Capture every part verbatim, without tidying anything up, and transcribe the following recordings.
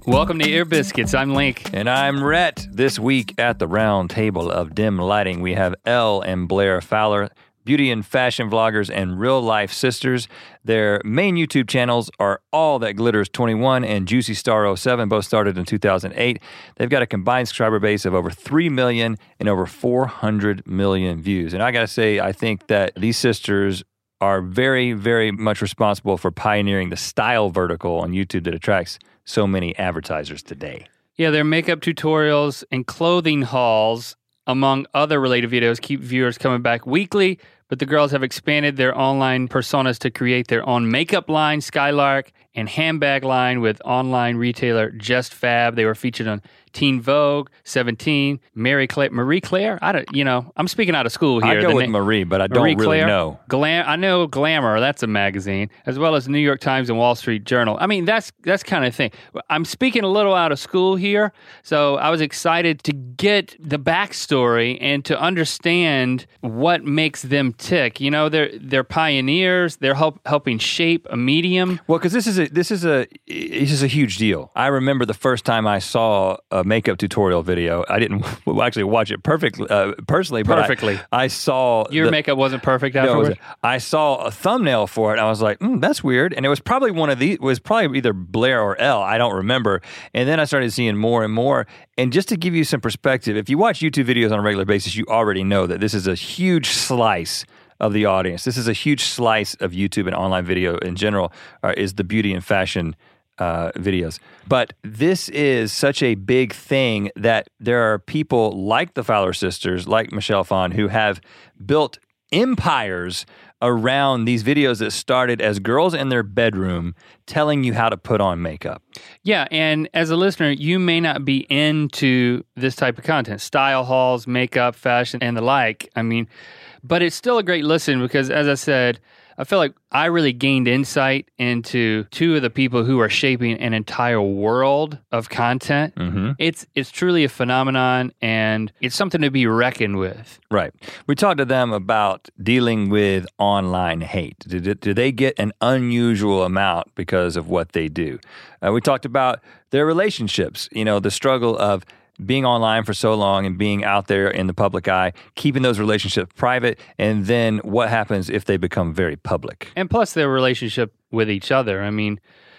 Welcome to Ear Biscuits. I'm Link. And I'm Rhett. This week at the round table of dim lighting, we have Elle and Blair Fowler, beauty and fashion vloggers and real-life sisters. Their main YouTube channels are All That Glitters twenty-one and Juicy Star oh seven, both started in two thousand eight. They've got a combined subscriber base of over three million and over four hundred million views. And I gotta say, I think that these sisters are very, very much responsible for pioneering the style vertical on YouTube that attracts so many advertisers today. Yeah, their makeup tutorials and clothing hauls, among other related videos, keep viewers coming back weekly, but the girls have expanded their online personas to create their own makeup line, Skylark, and handbag line with online retailer Just Fab. They were featured on Teen Vogue, Seventeen, Mary Claire, Marie Claire. I don't, you know, I'm speaking out of school here. I go the with na- Marie, but I don't Marie really Claire, know. Glam, I know Glamour. That's a magazine, as well as New York Times and Wall Street Journal. I mean, that's that's kind of thing. I'm speaking a little out of school here, so I was excited to get the backstory and to understand what makes them tick. You know, they're they're pioneers. They're help, helping shape a medium. Well, because this is a this is a this is a huge deal. I remember the first time I saw a makeup tutorial video. I didn't actually watch it perfectly, uh, personally, but Perfectly. I, I saw Your the, makeup wasn't perfect no, it afterwards? was- I saw a thumbnail for it. And I was like, mm, that's weird. And it was probably one of these. It was probably either Blair or Elle. I don't remember. And then I started seeing more and more. And just to give you some perspective, if you watch YouTube videos on a regular basis, you already know that this is a huge slice of the audience. This is a huge slice of YouTube and online video in general, uh, is the beauty and fashion uh, videos. But this is such a big thing that there are people like the Fowler sisters, like Michelle Phan, who have built empires around these videos that started as girls in their bedroom telling you how to put on makeup. Yeah, and as a listener, you may not be into this type of content, style hauls, makeup, fashion, and the like. I mean, but it's still a great listen because, as I said, I feel like I really gained insight into two of the people who are shaping an entire world of content. Mm-hmm. It's it's truly a phenomenon, and it's something to be reckoned with. Right. We talked to them about dealing with online hate. Do, do, do they get an unusual amount because of what they do? Uh, we talked about their relationships, you know, the struggle of being online for so long and being out there in the public eye, keeping those relationships private, and then what happens if they become very public. And plus their relationship with each other. I mean,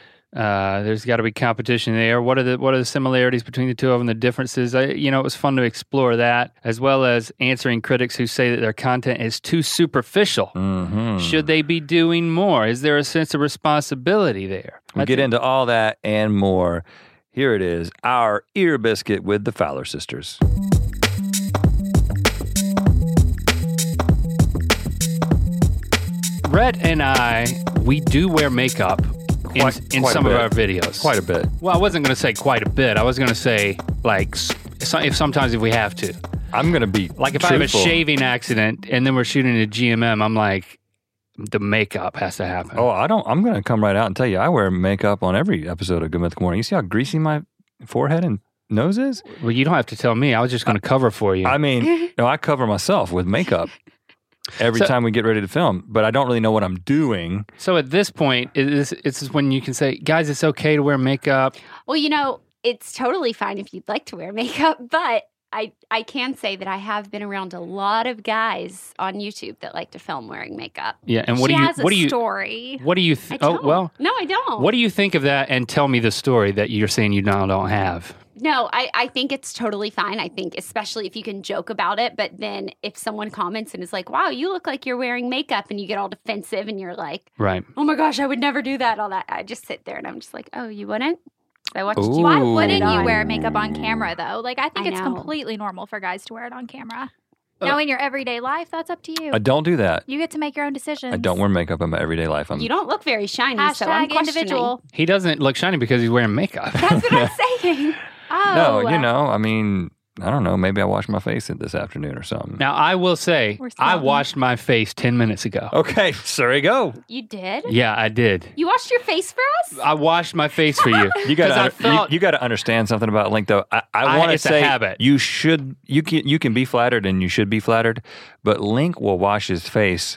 uh, there's got to be competition there. What are the what are the similarities between the two of them, the differences? I, you know, it was fun to explore that, as well as answering critics who say that their content is too superficial. Mm-hmm. Should they be doing more? Is there a sense of responsibility there? We'll I get think- into all that and more. Here it is, our Ear Biscuit with the Fowler sisters. Rhett and I, we do wear makeup in, Quite- in quite a some of bit. our videos. Quite a bit. Well, I wasn't going to say quite a bit. I was going to say, like, s- so- if sometimes if we have to. I'm going to be Like, if truthful. I have a shaving accident and then we're shooting a G M M, I'm like, the makeup has to happen. Oh, I don't, I'm going to come right out and tell you, I wear makeup on every episode of Good Mythical Morning. You see how greasy my forehead and nose is? Well, you don't have to tell me. I was just going to cover for you. I mean, no, I cover myself with makeup every So- time we get ready to film, but I don't really know what I'm doing. so at this point, it is, it's when you can say, guys, it's okay to wear makeup. Well, you know, it's totally fine if you'd like to wear makeup, but I, I can say that I have been around a lot of guys on YouTube that like to film wearing makeup. Yeah, and what she do you has a what do you story. what do you I th- oh don't. well no, I don't. what do you think of that? And tell me the story that you're saying you now don't have. No, I, I think it's totally fine. I think especially if you can joke about it, but then if someone comments and is like, wow, you look like you're wearing makeup, and you get all defensive and you're like, Right. oh my gosh, I would never do that, all that. I just sit there and I'm just like, oh, you wouldn't? I watched Ooh. you. Why Ooh. wouldn't you on. wear makeup on camera, though? Like, I think I it's know. completely normal for guys to wear it on camera. Uh, now, in your everyday life, that's up to you. I don't do that. You get to make your own decisions. I don't wear makeup in my everyday life. I'm, You don't look very shiny, so I'm Hashtag questioning. individual. He doesn't look shiny because he's wearing makeup. That's what I'm saying. Oh, no, you know, I mean, I don't know. Maybe I washed my face this afternoon or something. Now, I will say, We're I smelting. washed my face ten minutes ago. Okay, sorry, go. You did? Yeah, I did. You washed your face for us? I washed my face for you. You got 'Cause I to felt- you, you got to understand something about Link though. I, I I- want to it's a say habit. you should you can you can be flattered and you should be flattered, but Link will wash his face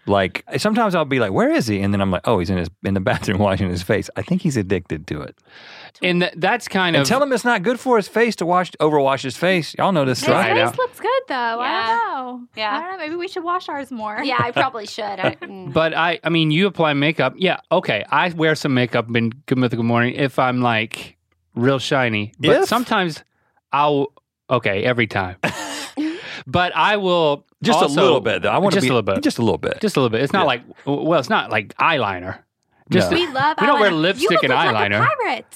Like sometimes I'll be like, "Where is he?" And then I'm like, "Oh, he's in his in the bathroom washing his face." I think he's addicted to it. And th- that's kind And of tell him it's not good for his face to wash overwash his face. Y'all know this His stuff. Try it face out. looks good though. I Yeah. don't know. Yeah. I don't know. Maybe we should wash ours more. Yeah, I probably should. I, mm. But I, I mean, you apply makeup. Yeah, okay. I wear some makeup in Good Mythical Morning if I'm like real shiny. But If? sometimes I'll. Okay, every time. But I will Just also- a little bit, though. I want to just be a little bit. Just a little bit. Just a little bit. It's not Yeah. like well, it's not like eyeliner. Just No. We love. We don't wear eyeliner. lipstick you look and like eyeliner. A pirate.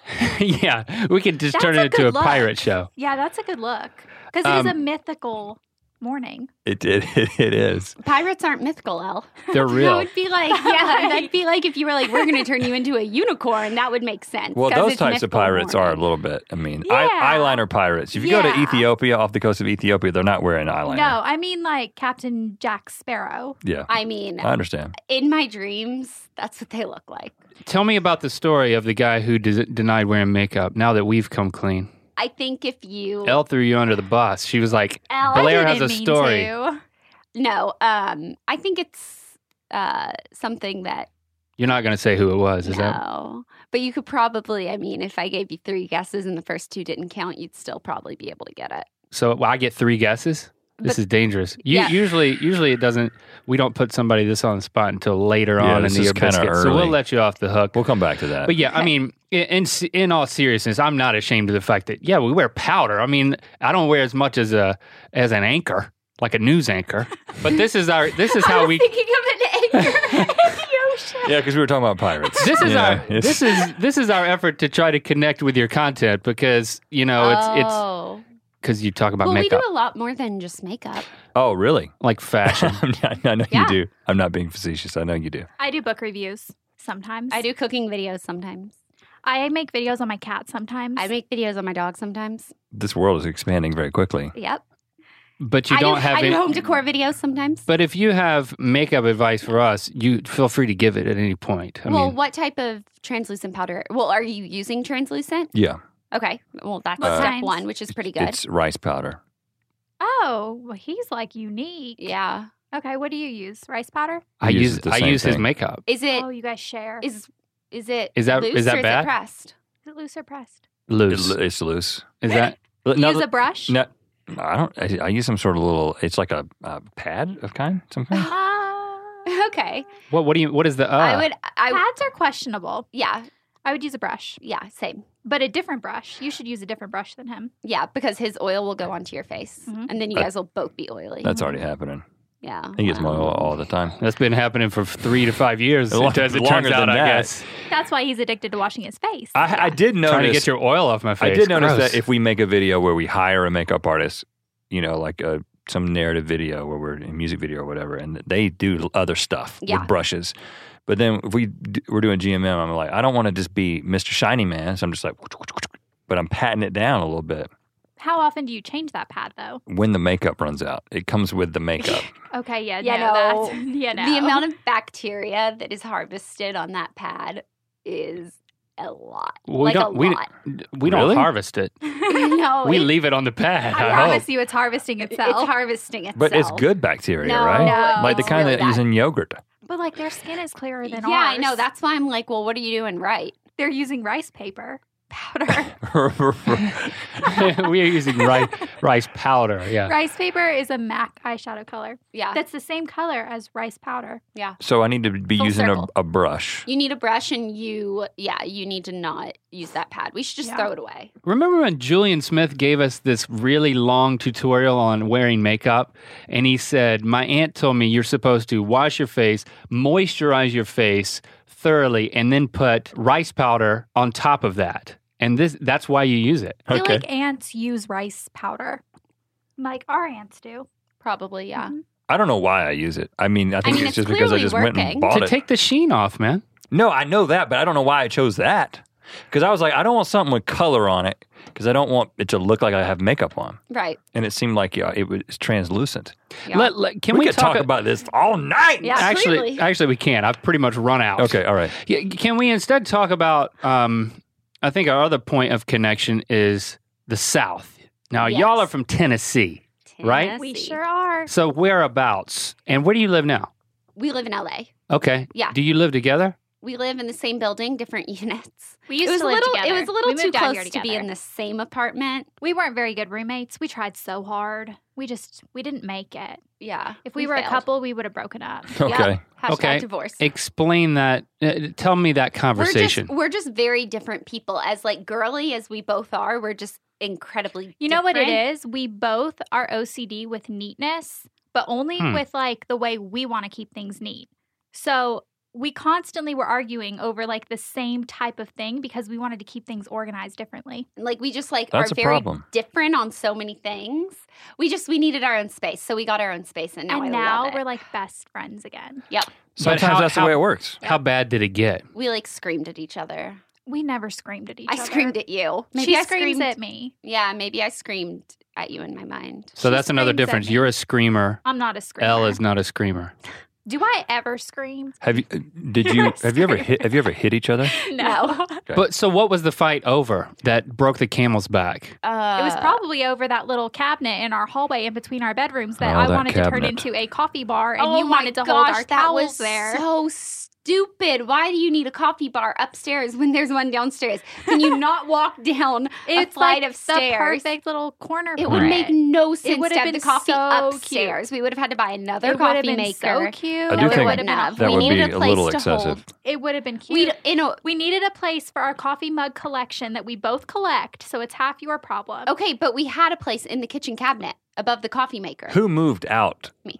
yeah, we could just That's turn a it into good a look. pirate show. Yeah, that's a good look because it is Um, a mythical morning. It, it, it is. Pirates aren't mythical, Elle. They're That real. would be like, yeah, that'd be like if you were like, we're going to turn you into a unicorn. That would make sense. Well, 'cause those it's types of mythical pirates are a morning. little bit. I mean, Yeah. eye, eyeliner pirates. If you go to Yeah. Ethiopia, off the coast of Ethiopia, they're not wearing eyeliner. No, I mean like Captain Jack Sparrow. Yeah, I mean, I understand. in my dreams, that's what they look like. Tell me about the story of the guy who des- denied wearing makeup. Now that we've come clean, I think if you Elle threw you under the bus. She was like, Elle, Blair I has a didn't mean story. to. no, um, I think it's uh, something that You're not going to say who it was, is that? no, but you could probably. I mean, if I gave you three guesses and the first two didn't count, you'd still probably be able to get it. So well, I get three guesses. This But- is dangerous. U- Yeah. Usually, usually it doesn't. We don't put somebody this on the spot until later Yeah, on in this the is year kinda biscuit. So early. we'll let you off the hook. We'll come back to that. But yeah, I mean, in, in in all seriousness, I'm not ashamed of the fact that yeah, we wear powder. I mean, I don't wear as much as a as an anchor, like a news anchor. But this is our this is I how was we. thinking of an anchor in the ocean. yeah, because we were talking about pirates. This is You know, our it's- this is this is our effort to try to connect with your content because you know it's it's oh. because you talk about well, makeup we do a lot more than just makeup. Oh, really? like fashion. I know Yeah. you do. I'm not being facetious. I know you do. I do book reviews sometimes. I do cooking videos sometimes. I make videos on my cat sometimes. I make videos on my dog sometimes. This world is expanding very quickly. Yep. But you I don't do, have I do any. home decor videos sometimes. But if you have makeup advice for us, you feel free to give it at any point. I well, mean, what type of translucent powder? Well, are you using translucent? Yeah, Okay. Well, that's What step kinds? one, which is pretty good. it's rice powder. Oh, well, he's like unique. Yeah. Okay, what do you use? Rice powder? I He use uses the I same use his thing. makeup. Is it oh, you guys share. Is, is is it Is that- loose is that or bad? Is it pressed? it loose or pressed? Loose. It- it's loose. Is that? Do you no, use a brush? no, I don't. I, I use some sort of little. It's like a, a pad of kind, some kind. Uh, Okay. What? What do you? What is the? Uh, I would. I would. pads are questionable. Yeah. I would use a brush, Yeah. Same. but a different brush. You should use a different brush than him. Yeah, because his oil will go onto your face, Mhm. and then you That- guys will both be oily. That's already happening. yeah. He gets my Wow. oil all the time. That's been happening for three to five years. Long- as it turns longer out, than I that. guess. That's why he's addicted to washing his face. I, I did notice. Trying to get your oil off my face. I did notice Gross. that if we make a video where we hire a makeup artist, you know, like a, some narrative video where we're in a music video or whatever, and they do other stuff Yeah. with brushes. But then if we d- we're doing G M M, I'm like, I don't want to just be Mister Shiny Man, so I'm just like, but I'm patting it down a little bit. How often do you change that pad, though? When the makeup runs out, it comes with the makeup. Okay, yeah, Yeah, no, no. that's, yeah, no. The amount of bacteria that is harvested on that pad is a lot. Well, we like don't. a we lot. we don't Really? harvest it. no, We it- leave it on the pad. I I, promise hope. you, it's harvesting It's itself. harvesting itself. But it's good bacteria, No, right? no, Like the it's kind really that use bad. in yogurt. But like their skin is clearer than Yeah, ours. I know. That's why I'm like, well, what are you doing right? They're using rice paper powder. we are using rice rice powder. Yeah. Rice paper is a MAC eyeshadow color. Yeah. That's the same color as rice powder. So I need to be Full using a, circle. a brush. You need a brush, and you, yeah, you need to not use that pad. We should just Yeah. throw it away. Remember when Julian Smith gave us this really long tutorial on wearing makeup? And he said, my aunt told me you're supposed to wash your face, moisturize your face thoroughly, and then put rice powder on top of that. And this that's why you use it. I feel Okay. like ants use rice powder. Like our ants do. Probably, yeah. Mhm. I don't know why I use it. I mean, I think mean, it's it's just because I clearly just went and working. bought To it. take the sheen off, man. No, I know that, but I don't know why I chose that. Because I was like, I don't want something with color on it because I don't want it to look like I have makeup on. Right. And it seemed like yeah, it was translucent. Yeah. Let, let- can we, we, could talk, a- about this all night. Yeah, Actually, clearly. actually, we can. I've pretty much run out. Okay, all right. Yeah, can we instead talk about? Um, I think our other point of connection is the South. Now, Yes. y'all are from Tennessee, right? We Tennessee. sure are. so whereabouts and where do you live now? We live in L A. Okay. Yeah. Do you live together? We live in the same building, different units. We used It was to a live little. together. It was a little We too moved out here close to be together. in the same apartment. We weren't very good roommates. We tried so hard. We just we didn't make it. Yeah. If we, were failed. a couple, we would have broken up. Okay. Yep. Hashtag Okay. divorce. Explain that. Uh, tell me that conversation. We're just, we're just very different people. As like girly as we both are, we're just incredibly. You know what it different. is? We both are O C D with neatness, but only Hmm. with like the way we want to keep things neat. So we constantly were arguing over like the same type of thing because we wanted to keep things organized differently. Like we just like That's are a very problem. different on so many things. We just we needed our own space, so we got our own space, and now and I now love it. we're like best friends again. Yep. Sometimes how- that's the how- way it works. How bad did it get? We like screamed at each other. We never screamed at each I other. screamed at you. Maybe she I screams screamed at me. Yeah, maybe I screamed at you in my mind. So She that's another screams at difference. me. You're a screamer. I'm not a screamer. Elle is not a screamer. Do I ever scream? Have you? Did you? Have you ever hit? Have you ever hit each other? No. Okay. But so what was the fight over that broke the camel's back? Uh, It was probably over that little cabinet in our hallway in between our bedrooms that Oh, I that wanted to turn cabinet. into a coffee bar, and oh you my wanted to gosh, hold our that towels was there. So stupid. Why do you need a coffee bar upstairs when there's one downstairs? Can you not walk down It's a flight like of stairs? the perfect little corner. It for would make no sense would to have have the been coffee so upstairs. We would have had to buy another It would coffee have been maker. so cute. I do no, think it wouldn't have. that we would needed be a a place little to excessive. hold. It would have been We, cute. you know, We needed a place for our coffee mug collection that we both collect, so it's half your problem. okay, but we had a place in the kitchen cabinet above the coffee maker. Who moved out? Me.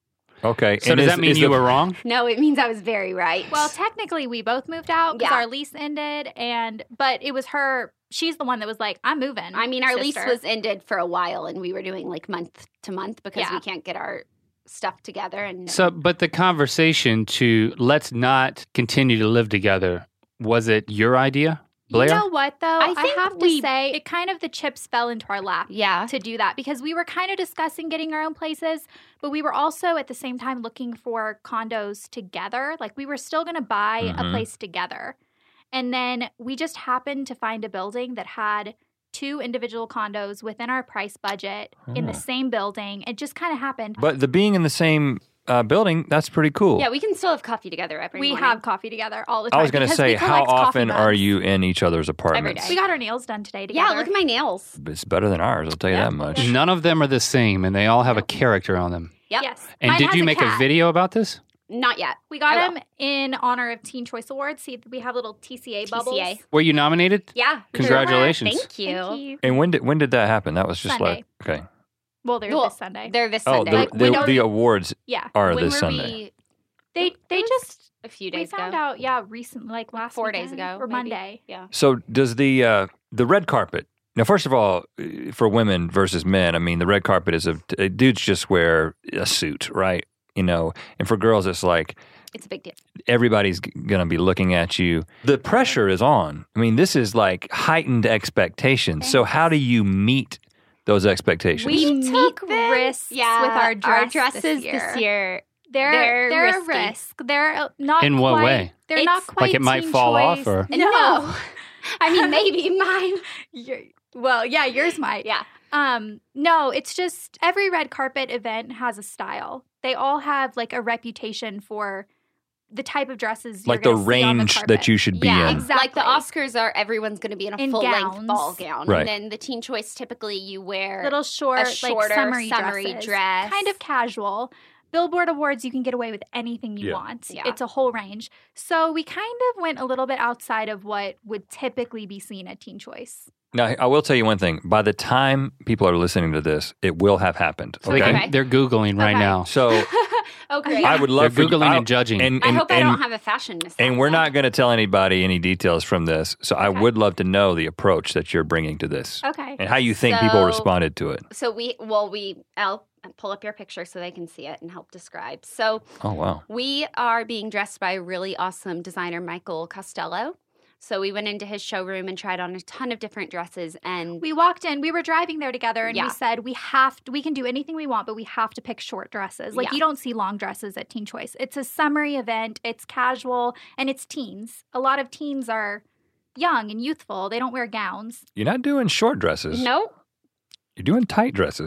Okay. So and does is- that mean is you the- were wrong? No, it means I was very right. Well, technically, we both moved out because Yeah. our lease ended, and but it was her. She's the one that was like, "I'm moving." I mean, our lease sister." was ended for a while, and we were doing like month to month because Yeah. we can't get our stuff together. And So, but the conversation to let's not continue to live together, was it your idea, Blair? You know what, though? I I, think have to we- say, it kind of the chips fell into our lap yeah, to do that because we were kind of discussing getting our own places, but we were also at the same time looking for condos together. Like we were still going to buy Mhm. a place together. And then we just happened to find a building that had two individual condos within our price budget in the Oh. same building. It just kind of happened. But the being in the same uh, building, that's pretty cool. yeah, we can still have coffee together every we morning. have coffee together all the time. I was going to because say, we how collect coffee often are mugs. you in each other's apartments? day. We got our nails done today together. Yeah, look at my nails. It's better than ours, I'll tell you Yeah. that much. None of them are the same, and they all have a Nope. character on them. Yep. Yes. And Mine did has you a make a cat. video about this? Not yet. We got I will. them in honor of Teen Choice Awards. See, we have little T C A bubbles. T C A. Were you nominated? Yeah. Congratulations. Thank you. Thank you. And when did when did that happen? That was just Sunday. like okay. Well, they're Well, this Sunday. They're this Oh, Sunday. the, Like, the, we don't- the awards Yeah. are when this were Sunday. we? They they It was just A few we days found ago. out, yeah, recently, like last Four days weekend ago, or maybe. Monday. Yeah. So does the uh, the red carpet? Now, first of all, uh, for women versus men, I mean, the red carpet is a uh, dudes just wear a suit, right? You know, and for girls, it's like It's a big deal. everybody's g- gonna be looking at you. The pressure is on. I mean, this is like heightened expectations. So how do you meet those expectations? We We meet took them. risks yeah, with our dress this dresses year. this year. They're They're they're, a risky. risk. They're uh, not In what quite- way? They're It's- not quite Like it might teen fall off, choice. or- No. I mean, maybe mine. Your- well, yeah, yours might. Yeah. Um, no, it's just every red carpet event has a style. They all have like a reputation for the type of dresses you're like the gonna see on the range carpet. that you should be yeah, in. exactly. Like the Oscars are everyone's going to be in a In full length gowns. ball gown. Right. And then the Teen Choice, typically you wear little short, a shorter like summery, summery dresses. dress. kind of casual. Billboard Awards, you can get away with anything you Yeah. want. Yeah. It's a whole range. So we kind of went a little bit outside of what would typically be seen at Teen Choice. Now, I will tell you one thing. By the time people are listening to this, it will have happened. So they Okay. can, Okay. they're Googling right Okay. now. So Oh, great. I would They're love for Googling I- and judging. And, I and, hope I and, don't have a fashion mishap. and we're then. not going to tell anybody any details from this. So I Okay. would love to know the approach that you're bringing to this Okay. and how you think people So- responded to it. So we, well, we, I'll pull up your picture so they can see it and help describe. So Oh, wow. we are being dressed by a really awesome designer, Michael Costello. So we went into his showroom and tried on a ton of different dresses. And We walked in, we were driving there together, and Yeah. we said, we have to, we can do anything we want, but we have to pick short dresses. Like, Yeah. you don't see long dresses at Teen Choice. It's a summery event, it's casual, and it's teens. A lot of teens are young and youthful. They don't wear gowns. You're not doing short dresses. no, You're doing tight dresses.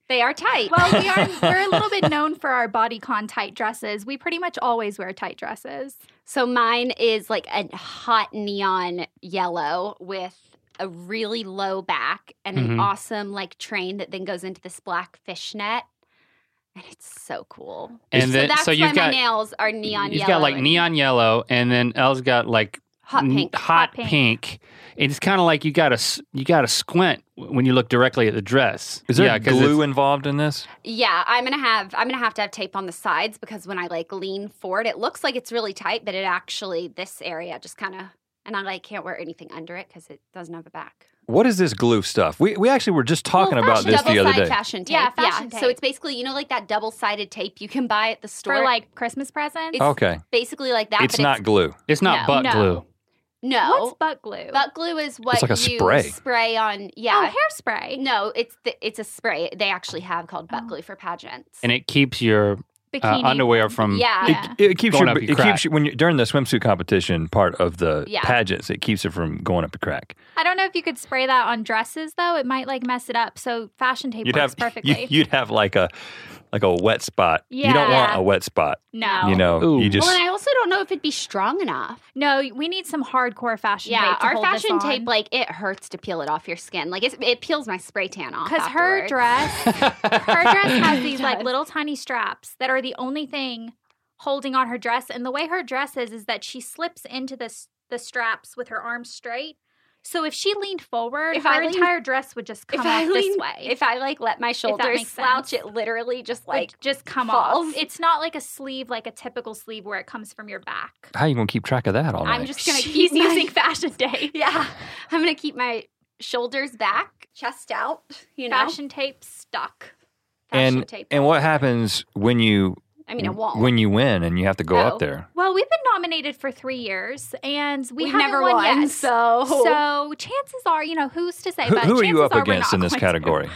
They are tight. Well, we are we're a little bit known for our bodycon tight dresses. We pretty much always wear tight dresses. So mine is like a hot neon yellow with a really low back and an Mhm. awesome like train that then goes into this black fishnet. And it's so cool. And so then- that's so why you've my got- nails are neon You've yellow. got like and neon yellow, and then Elle's got like hot n- pink. hot, Hot pink. pink. It's kind of like you got to you got to squint when you look directly at the dress. Is there yeah, 'cause glue it's- involved in this? Yeah, I'm gonna have I'm gonna have to have tape on the sides because when I like lean forward, it looks like it's really tight, but it actually this area just kind of and I like can't wear anything under it because it doesn't have a back. What is this glue stuff? We we actually were just talking Well, about fashion- this the other double-side day. fashion tape. Yeah, fashion So tape. it's basically you know like that double-sided tape you can buy at the store. For like Christmas presents. It's Okay, basically like that. it's but not glue. It's not No. butt No. glue. no. What's butt glue? Butt glue is what like a you spray. spray on. Yeah. Oh, hairspray. No, it's the, it's a spray. They actually have called butt Oh. glue for pageants. And it keeps your uh, Bikini. underwear from yeah. Yeah. It, it keeps Going your, up your it crack. keeps you, when you during the swimsuit competition part of the Yeah. pageants. It keeps it from going up your crack. I don't know if you could spray that on dresses though. It might like mess it up. So fashion tape You'd works have perfectly. you, you'd have like a like a wet spot. You don't Yeah. want a wet spot. no. You know, Ooh. you just well, and I also don't know if it'd be strong enough. No, we need some hardcore fashion Yeah, tape to our hold this fashion on. tape, like it hurts to peel it off your skin. Like it's, it peels my spray tan off. Because her afterwards. dress, her dress has these It like does. little tiny straps that are the only thing holding on her dress. And the way her dress is, is that she slips into the s- the straps with her arms straight. So if she leaned forward, If her I lean- entire dress would just come If off I this lean, way. if I like let my shoulders makes slouch, sense. it literally just Would like just come falls. off. It's not like a sleeve, like a typical sleeve where it comes from your back. how you gonna keep track of that all night? I'm just gonna She's keep my- using fashion tape. Yeah, I'm gonna keep my shoulders back, chest out. You know, Fashion tape stuck. Fashion and tape. and what happens when you I mean, it won't. when you win and you have to go Oh. up there? Well, we've been nominated for three years, and we We've haven't never won, won, yet. so- so chances are, you know, who's to say? Who, but who are you chances up are we're against not in this going to. category?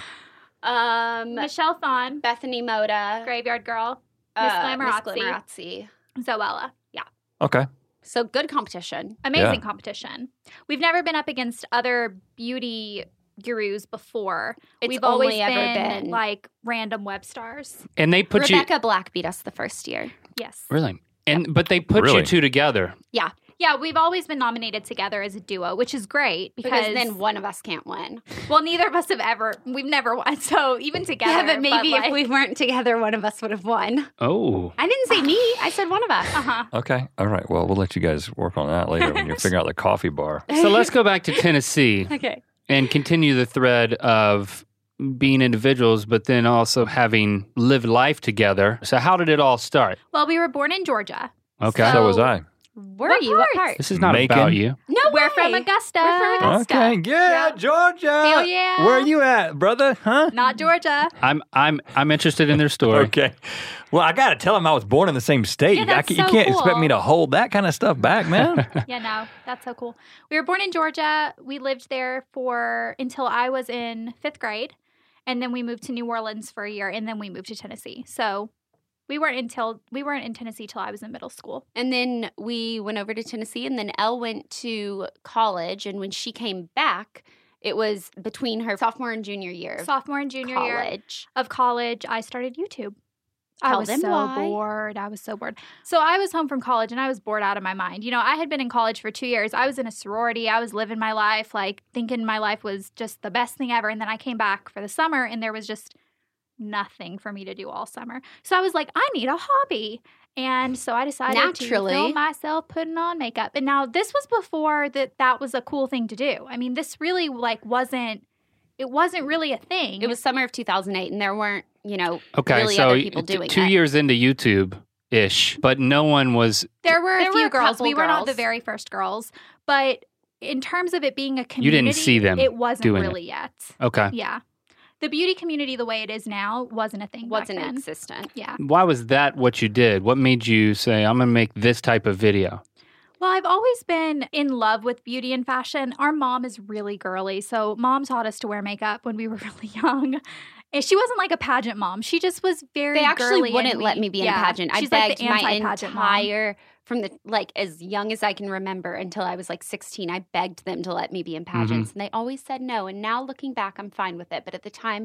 um, Michelle Thon, Bethany Moda, Graveyard Girl, Miss uh, Glamorazzi. Glamorazzi. Zoella. Yeah, Okay, So good competition. amazing Yeah. competition. We've never been up against other beauty gurus before. It's We've only always ever been, been- like random web stars. and they put you Rebecca Black beat us the first year. Yes. really, and but they put Really? you two together. Yeah, we've always been nominated together as a duo, which is great because, Because then one of us can't win. well, neither of us have ever. We've never won. So even together, Yeah, but maybe like, if we weren't together, one of us would have won. Oh, I didn't say me. I said one of us. Uh huh. okay, all right. Well, we'll let you guys work on that later when you're figuring out the coffee bar. so let's go back to Tennessee Okay. and continue the thread of being individuals, but then also having lived life together. So how did it all start? Well, we were born in Georgia. Okay, So was I. Where What are you? What part? part? this is not Macon? about you. No We're way. from Augusta. We're from Augusta. Okay, yeah, Yeah. Georgia. Hell yeah. Where are you at, brother? Huh? Not Georgia. I'm I'm I'm interested in their story. Okay. Well, I got to tell them I was born in the same state. Yeah, I that's ca- you so can't cool. expect me to hold that kind of stuff back, man. Yeah, no, that's so cool. We were born in Georgia. We lived there for until I was in fifth grade, and then we moved to New Orleans for a year, and then we moved to Tennessee. So we weren't until we weren't in Tennessee till I was in middle school. And then we went over to Tennessee, and then Elle went to college. And when she came back, it was between her sophomore and junior year of Sophomore and junior year college. of college, I started YouTube. I Tell was them so why. bored. I was so bored. So I was home from college and I was bored out of my mind. You know, I had been in college for two years. I was in a sorority. I was living my life, like thinking my life was just the best thing ever. And then I came back for the summer and there was just nothing for me to do all summer. So I was like, I need a hobby. And so I decided Naturally. to film myself putting on makeup. And now this was before that that was a cool thing to do. I mean, this really like wasn't, it wasn't really a thing. It was summer of two thousand eight, and there weren't, you know, Okay, really so other people t- doing two it. years into YouTube ish, but no one was. There were There a few were a girls. couple We were not the girls. very first girls, but in terms of it being a community, You didn't see them It wasn't doing it. really yet. Okay, Yeah, the beauty community, the way it is now, wasn't a thing. wasn't back then. existent. Yeah. why was that what you did? What made you say I'm going to make this type of video? Well, I've always been in love with beauty and fashion. Our mom is really girly, so mom taught us to wear makeup when we were really young. And she wasn't like a pageant mom. She just was very They actually girly wouldn't and let we- me be in yeah, a pageant. I she's like begged the my anti-pageant mom. entire from the like as young as I can remember until I was like sixteen. I begged them to let me be in Mm-hmm. pageants, and they always said no. And now looking back, I'm fine with it. But at the time,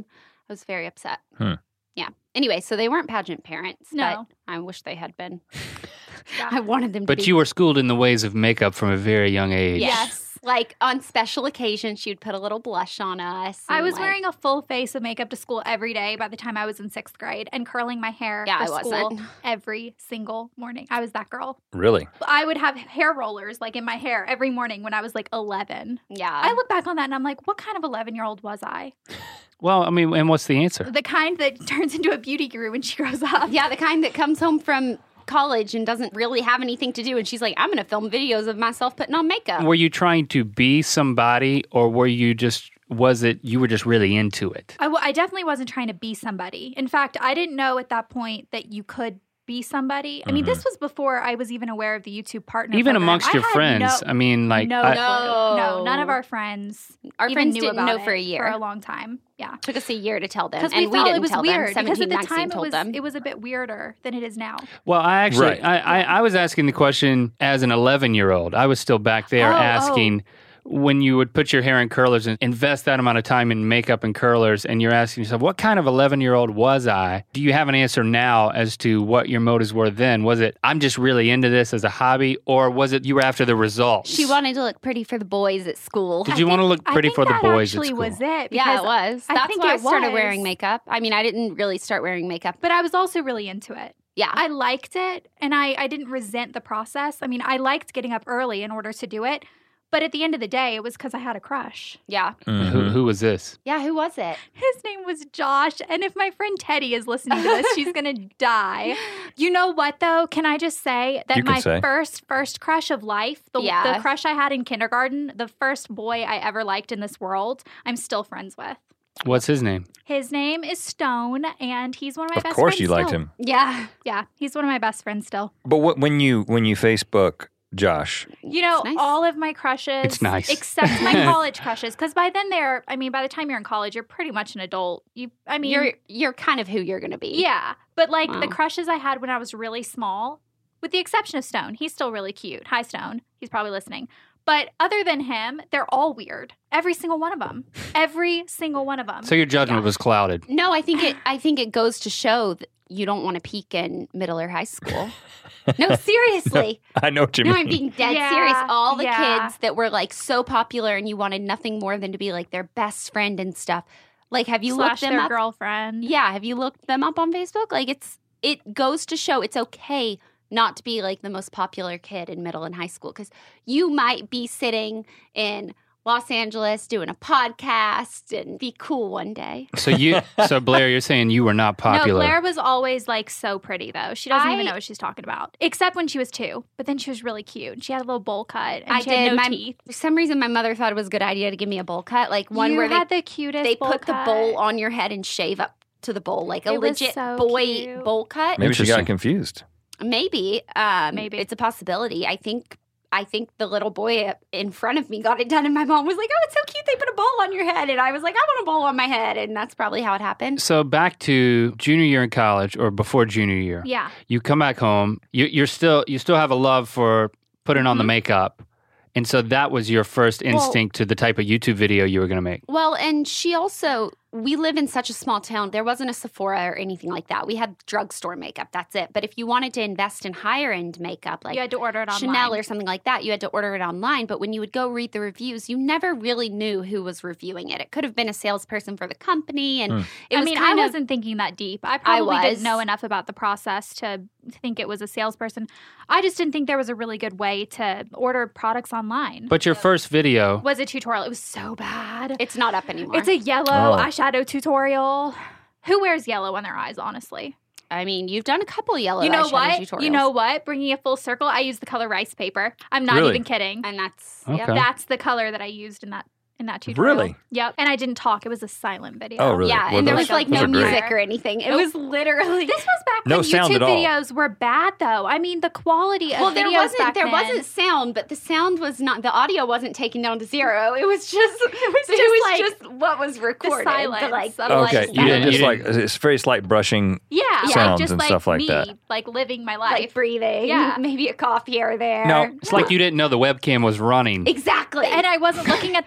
I was very upset. Hmm. Yeah. Anyway, so they weren't pageant parents. No. But I wish they had been. Yeah. I wanted them to But be. you were schooled in the ways of makeup from a very young age. Yes. Like on special occasions, she would put a little blush on us. I and, was like- wearing a full face of makeup to school every day by the time I was in sixth grade and curling my hair Yeah, for I school wasn't. every single morning. I was that girl. Really? I would have hair rollers like in my hair every morning when I was like eleven. Yeah. I look back on that and I'm like, what kind of eleven year old was I? Well, I mean, and what's the answer? The kind that turns into a beauty guru when she grows up. Yeah, the kind that comes home from college and doesn't really have anything to do. And she's like, I'm going to film videos of myself putting on makeup. Were you trying to be somebody, or were you just, was it, you were just really into it? I, w- I definitely wasn't trying to be somebody. In fact, I didn't know at that point that you could be somebody. I mean, this was before I was even aware of the YouTube partner Even program. amongst I your had friends. no- I mean, like, no, I- No. no, none of our friends. Our even friends knew didn't about know it for a year. for a long time. Yeah, Took us a year to tell them. because And we we, felt didn't it was tell weird. them. Because at seventeen the Magazine time it told was them. it was a bit weirder than it is now. well, I actually, Right. I, I, I was asking the question as an eleven-year-old. I was still back there Oh, asking, when you would put your hair in curlers and invest that amount of time in makeup and curlers, and you're asking yourself, what kind of eleven-year-old was I? Do you have an answer now as to what your motives were then? Was it, I'm just really into this as a hobby, or was it you were after the results? She wanted to look pretty for the boys at school. Did you want to look I pretty think for the that boys at actually school? was it. Yeah, because it was. I That's think why I it started was. wearing makeup. I mean, I didn't really start wearing makeup. But I was also really into it. Yeah. I liked it, and I, I didn't resent the process. I mean, I liked getting up early in order to do it. But at the end of the day, it was because I had a crush. yeah. Mhm. Who, who was this? Yeah, who was it? His name was Josh. And if my friend Teddy is listening to this, she's going to die. You know what, though? Can I just say that You can my say. first, first crush of life, the, Yeah. the crush I had in kindergarten, the first boy I ever liked in this world, I'm still friends with. What's his name? His name is Stone, and he's one of my Of best course friends you liked still. him. Yeah. Yeah, he's one of my best friends still. But what, when you when you Facebook Josh, You know, It's nice. all of my crushes. It's nice. Except my college crushes. Because by then they're, I mean, by the time you're in college, you're pretty much an adult. You, I mean, You're you're kind of who you're going to be. yeah. But like the Wow. crushes I had when I was really small, with the exception of Stone, he's still really cute. Hi, Stone. He's probably listening. But other than him, they're all weird. Every single one of them. Every single one of them. So your judgment Yeah. was clouded. No, I think it I think it goes to show that you don't want to peak in middle or high school. No, seriously. I know what you No, mean. I'm being dead Yeah, serious. All the yeah. kids that were like so popular and you wanted nothing more than to be like their best friend and stuff. Like, have you Slash looked them their up? girlfriend. Yeah, have you looked them up on Facebook? Like, it's it goes to show it's okay not to be like the most popular kid in middle and high school because you might be sitting in Los Angeles doing a podcast and be cool one day. So you, so Blair, you're saying you were not popular. No, Blair was always like so pretty though. She doesn't I- even know what she's talking about. Except when she was two. But then she was really cute. She had a little bowl cut and I she did. had no my, teeth. For some reason, my mother thought it was a good idea to give me a bowl cut, like one you where had they the cutest they bowl put the cut. bowl on your head and shave up to the bowl, like a It was legit so boy cute. bowl cut. Maybe she got Interesting. confused. Maybe, um, Maybe. it's a possibility. I think. I think the little boy in front of me got it done, and my mom was like, "Oh, it's so cute! They put a bowl on your head," and I was like, "I want a bowl on my head," and that's probably how it happened. So back to junior year in college or before junior year. Yeah. You come back home. You, you're still you still have a love for putting on the Mhm. makeup, and so that was your first instinct to the type of YouTube video you were going to make. Well, and she also, we live in such a small town. There wasn't a Sephora or anything like that. We had drugstore makeup. That's it. But if you wanted to invest in higher end makeup, like you had to order it online. Chanel or something like that, you had to order it online. But when you would go read the reviews, you never really knew who was reviewing it. It could have been a salesperson for the company, and Hmm. it was I mean, kind I of wasn't thinking that deep. I probably was. didn't know enough about the process to think it was a salesperson. I just didn't think there was a really good way to order products online. But your first video, was a tutorial. It was so bad. It's not up anymore. It's a yellow Oh. eyeshadow tutorial. Who wears yellow on their eyes, honestly? I mean, you've done a couple yellow you know eyeshadow what? tutorials. You know what? Bringing it full circle, I use the color rice paper. I'm not Really? even kidding. and that's Okay. yeah. That's the color that I used in that in that tutorial. Really? Yep. And I didn't talk. It was a silent video. Oh, really? Yeah, Well, and there those- was like those no are great. music or anything. It Nope. was literally This was back No when sound YouTube at all. videos were bad, though. I mean, the quality of well, there videos wasn't back there then- wasn't sound, but the sound was not the audio wasn't taken down to zero. It was just it was just it was like just what was recorded. silence the, like, of, the, like, Okay, like, you didn't you just like didn't- it's very slight brushing. Yeah, sounds like just and like stuff like me, that. like living my life. like breathing. Yeah. maybe a cough here or there. No, it's like you didn't know the webcam was running. exactly. and I wasn't looking at the webcam.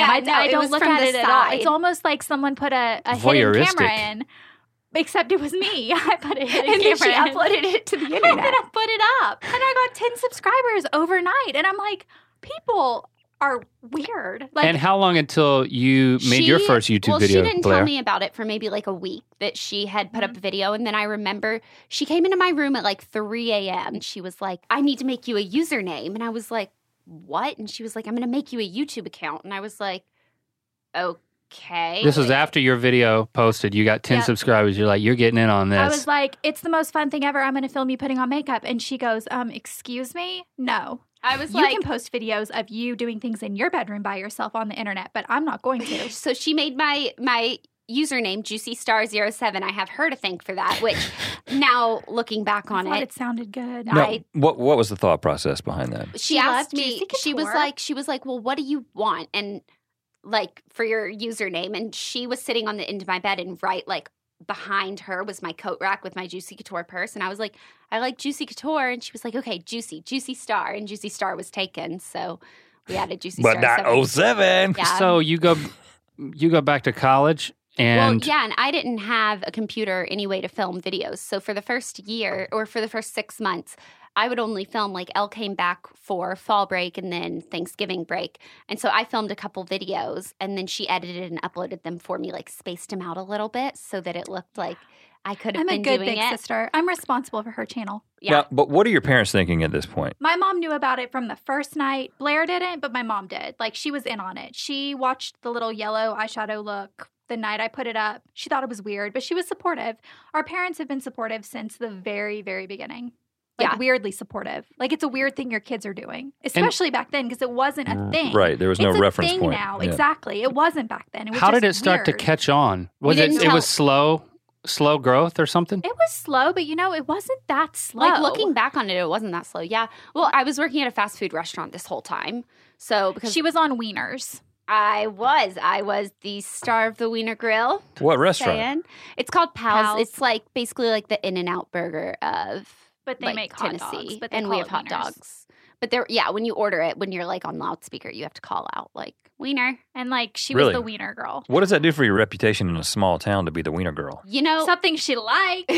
I, no, I it don't was look from at the it at all. side. It's almost like someone put a, a hidden Voyeuristic. camera in, except it was me. I put a hidden And then camera she in. uploaded it to the And then internet. I put it up. And I got ten subscribers overnight. And I'm like, people are weird. Like, and how long until you made your She- first YouTube well, video, she didn't Blair? tell me about it for maybe like a week that she had put Mm-hmm. up a video. And then I remember she came into my room at like three a.m. She was like, I need to make you a username. And I was like, what? And she was like, I'm going to make you a YouTube account. And I was like, okay. This was after your video posted. You got ten Yeah. subscribers. You're like, you're getting in on this. I was like, it's the most fun thing ever. I'm going to film you putting on makeup. And she goes, um, excuse me? No. I was You like, can post videos of you doing things in your bedroom by yourself on the internet, but I'm not going to. so she made my my username Juicy Star zero seven. I have her to thank for that, which now looking back on I thought it, it sounded good. No, I- what what was the thought process behind that? she She asked loved me, Juicy she was Couture. like, she was like, well, what do you want? And like for your username. And she was sitting on the end of my bed and right like behind her was my coat rack with my Juicy Couture purse. And I was like, I like Juicy Couture. And she was like, okay, Juicy, Juicy Star. And Juicy Star was taken. So we added Juicy But Star. not seven. oh seven. Yeah. so you go, you go back to college, and well, yeah, and I didn't have a computer anyway to film videos. So for the first year or for the first six months, I would only film like Elle came back for fall break and then Thanksgiving break. And so I filmed a couple videos and then she edited and uploaded them for me, like spaced them out a little bit so that it looked like I could have I'm a been good doing big it. sister. I'm responsible for her channel. Yeah. Now, but what are your parents thinking at this point? My mom knew about it from the first night. Blair didn't, but my mom did. Like, she was in on it. She watched the little yellow eyeshadow look the night I put it up. She thought it was weird, but she was supportive. Our parents have been supportive since the very, very beginning. Like, Yeah. weirdly supportive. Like, it's a weird thing your kids are doing, especially back then because it wasn't a thing. Right, there was no it's a reference thing point. now. Yeah. Exactly. It wasn't back then. It was how did it just start weird. to catch on? Was We it? didn't It tell- was slow, slow growth or something. It was slow, but you know, it wasn't that slow. Like looking back on it, it wasn't that slow. Yeah. Well, I was working at a fast food restaurant this whole time. So because she was on Wieners. I was, I was the star of the Wiener Grill. What restaurant? Saying. It's called Pals. Pals. It's like basically like the In-N-Out burger of But they like, make hot Tennessee. dogs, but they and call we it have hot wieners. dogs. But they're yeah, when you order it, when you're like on loudspeaker, you have to call out like Wiener. And like she Really? was the Wiener girl. What does that do for your reputation in a small town to be the wiener girl? You know, Something she liked.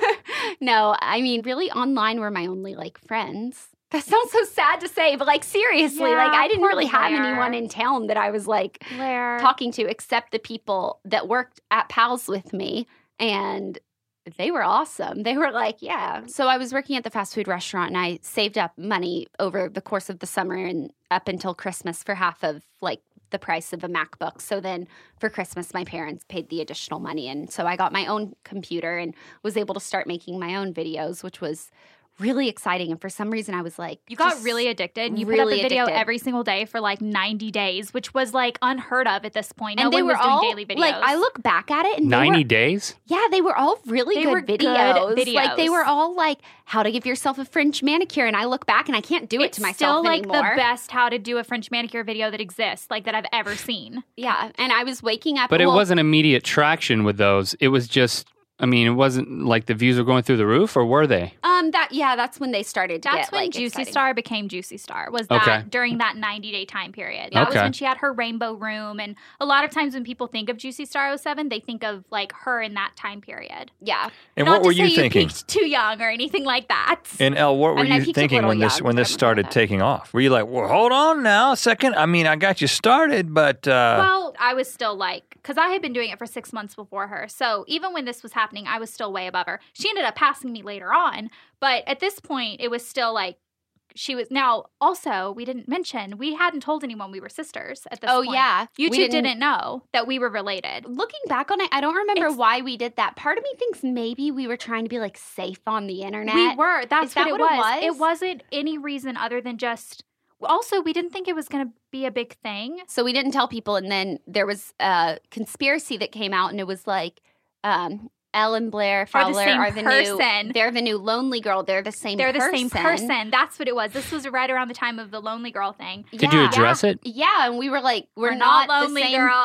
no, I mean really, online were my only like friends. That sounds so sad to say, but like seriously, Yeah, like I didn't poor really have Blair. anyone in town that I was like Blair. talking to except the people that worked at Pals with me. And they were awesome. They were like, yeah. So I was working at the fast food restaurant and I saved up money over the course of the summer and up until Christmas for half of like the price of a MacBook. So then for Christmas, my parents paid the additional money. And so I got my own computer and was able to start making my own videos, which was really exciting. And for some reason, I was like, You got just really addicted and you really put up a video addicted. every single day for like ninety days, which was like unheard of at this point. No and they one were was doing all daily videos. like, I look back at it and they Ninety were, days. yeah, they were all really They good, were good videos. Like they videos. were all like how to give yourself a French manicure. And I look back and I can't do it it's to myself still like anymore. the best how to do a French manicure video that exists, like that I've ever seen. Yeah, and I was waking up, But it well, wasn't immediate traction with those. It was just, I mean, it wasn't like the views were going through the roof, or were they? Um, that yeah, that's when they started. To That's get, when like, Juicy exciting. Star became Juicy Star. Was that Okay. during that ninety day time period? That was Okay. when she had her rainbow room, and a lot of times when people think of Juicy Star oh seven, they think of like her in that time period. Yeah, And Not what to were say you thinking? peaked too young or anything like that. And Elle, what were I mean, I you peaked a thinking little when this young, when but this I don't know started that. taking off? Were you like, well, hold on now a second? I mean, I got you started, but uh, Well, I was still like, because I had been doing it for six months before her. So even when this was happening, I was still way above her. She ended up passing me later on. But at this point, it was still like, she was. Now, also, we didn't mention, we hadn't told anyone we were sisters at this Oh, point. yeah. You We two didn't- didn't, know that we were related. looking back on it, I don't remember It's- why we did that. Part of me thinks maybe we were trying to be like safe on the internet. We were. That's Is that what, what it, it was. was? It wasn't any reason other than just. Also, we didn't think it was going to be a big thing. So we didn't tell people, and then there was a conspiracy that came out, and it was like, um, Elle and Blair Are the Fowler same are the person. new. They're the new lonely girl. They're the same. They're the person. same person. That's what it was. This was right around the time of the Lonely Girl thing. Did you Yeah. address it? Yeah, and we were like, we're, We're not, not, lonely, the same girl.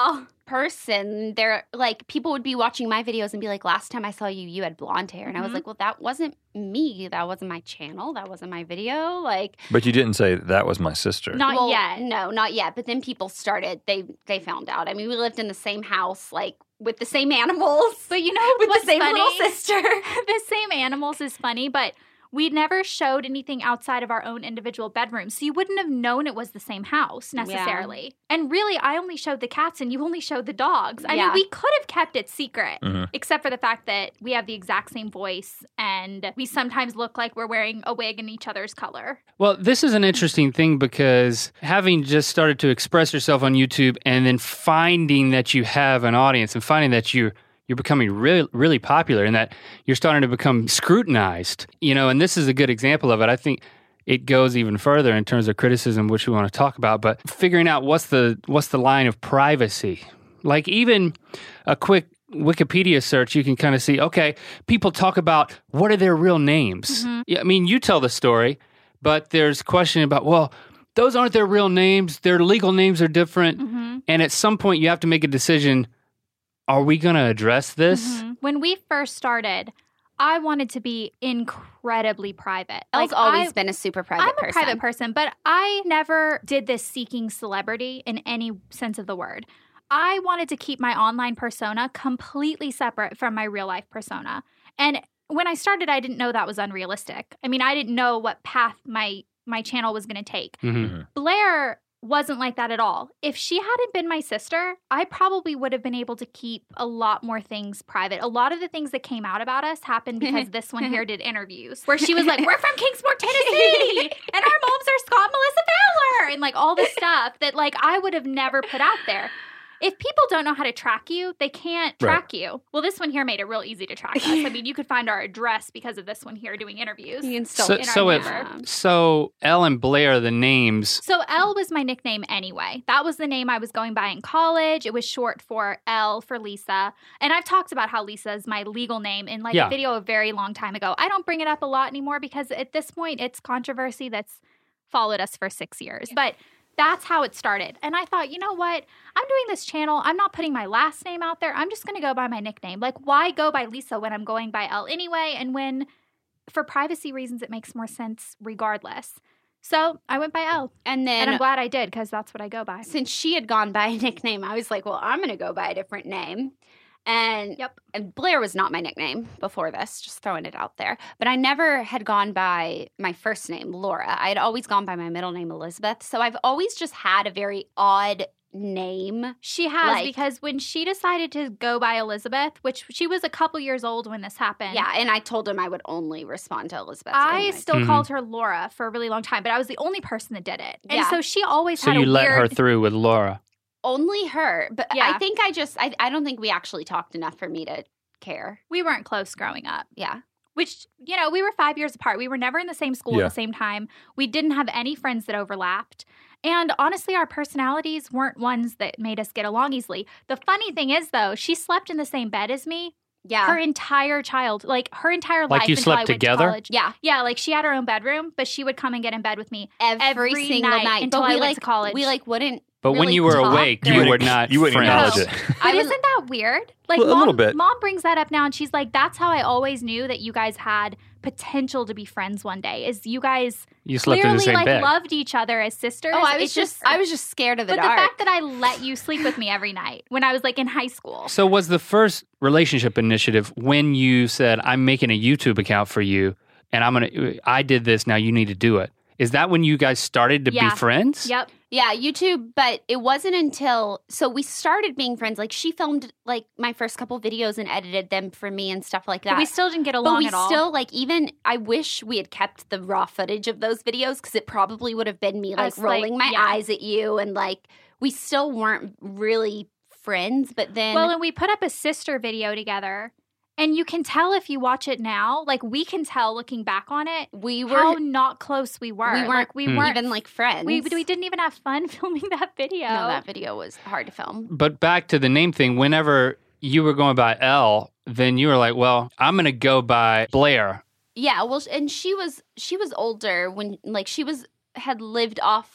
person. They're like, people would be watching my videos and be like, last time I saw you, you had blonde hair. And I was Mhm. like, well, that wasn't me. That wasn't my channel. That wasn't my video. Like, But you didn't say that was my sister. Not well, yet. No, not yet. But then people started, they they found out. I mean, we lived in the same house, like with the same animals. But you know with what's the same funny? little sister. The same animals is funny, but we never showed anything outside of our own individual bedrooms. So you wouldn't have known it was the same house necessarily. And really, I only showed the cats and you only showed the dogs. I Yeah. mean, we could have kept it secret, Mhm. except for the fact that we have the exact same voice and we sometimes look like we're wearing a wig in each other's color. Well, this is an interesting thing because having just started to express yourself on YouTube and then finding that you have an audience and finding that you're you're becoming really really popular and that you're starting to become scrutinized, you know, and this is a good example of it. I think it goes even further in terms of criticism, which we want to talk about, but figuring out what's the what's the line of privacy. Like even a quick Wikipedia search, you can kind of see, okay, people talk about what are their real names. Mhm. Yeah, I mean, you tell the story, but there's question about, well, those aren't their real names. Their legal names are different. Mm-hmm. And at some point, you have to make a decision. Are we going to address this? Mhm. When we first started, I wanted to be incredibly private. Elle's Like, always I- been a super private I'm a person. private person, but I never did this seeking celebrity in any sense of the word. I wanted to keep my online persona completely separate from my real life persona. And when I started, I didn't know that was unrealistic. I mean, I didn't know what path my my channel was going to take. Mhm. Blair wasn't like that at all. If she hadn't been my sister, I probably would have been able to keep a lot more things private. A lot of the things that came out about us happened because this one here did interviews where she was like, we're from Kingsport, Tennessee, and our moms are Scott and Melissa Fowler, and like all this stuff that like I would have never put out there. If people don't know how to track you, they can't track you. Well, this one here made it real easy to track us. I mean, you could find our address because of this one here doing interviews. You can still So, in our so, if, number. so Elle and Blair, the names. So Elle was my nickname anyway. That was the name I was going by in college. It was short for Elle for Lisa. And I've talked about how Lisa is my legal name in like Yeah. a video a very long time ago. I don't bring it up a lot anymore because at this point it's controversy that's followed us for six years. But that's how it started. And I thought, you know what? I'm doing this channel. I'm not putting my last name out there. I'm just going to go by my nickname. Like, why go by Lisa when I'm going by Elle anyway? And when, for privacy reasons, it makes more sense regardless. So I went by Elle. And then And I'm glad I did because that's what I go by. since she had gone by a nickname, I was like, well, I'm going to go by a different name. And, Yep. and Blair was not my nickname before this, just throwing it out there. But I never had gone by my first name, Laura. I had always gone by my middle name, Elizabeth. So I've always just had a very odd name. She has Like- because when she decided to go by Elizabeth, which she was a couple years old when this happened. Yeah, and I told him I would only respond to Elizabeth. I anyway. still Mhm. called her Laura for a really long time, but I was the only person that did it. And Yeah. so she always So had you a let weird her through with Laura. Only her. But Yeah. I think I just, I, I don't think we actually talked enough for me to care. We weren't close growing up. Yeah. Which, you know, we were five years apart. We were never in the same school Yeah. at the same time. We didn't have any friends that overlapped. And honestly, our personalities weren't ones that made us get along easily. The funny thing is, though, she slept in the same bed as me Yeah. her entire child, like her entire Like life you until slept I went to together? college. yeah. Yeah, like she had her own bedroom, but she would come and get in bed with me. Every, Every single night night. until but I we went like, to college. We like wouldn't. But when really you were talk awake, or- you were wouldn't- not you wouldn't friends. acknowledge it. But I was- isn't that weird? Like Well, a mom, little bit. mom brings that up now and she's like, that's how I always knew that you guys had potential to be friends one day. Is you guys You slept clearly in the same like bed. loved each other as sisters. Oh, I was It's just, I was just scared of the But dark. the fact that I let you sleep with me every night when I was like in high school. So was the first relationship initiative when you said, I'm making a YouTube account for you and I'm going to, I did this, now you need to do it. Is that when you guys started to Yeah. be friends? Yep. Yeah, YouTube, but it wasn't until so we started being friends. Like she filmed like my first couple videos and edited them for me and stuff like that. But we still didn't get But along we at all. still like even I wish we had kept the raw footage of those videos because it probably would have been me like Us, like, rolling my yeah. eyes at you and like we still weren't really friends. But then Well, and we put up a sister video together. And you can tell if you watch it now, like we can tell looking back on it, we were how not close we were. we weren't like, we Hmm. weren't even like friends. we, we didn't even have fun filming that video. No, that video was hard to film. But back to the name thing, whenever you were going by Elle, then you were like, well, I'm going to go by Blair. Yeah, well, and she was she was older when like she was had lived off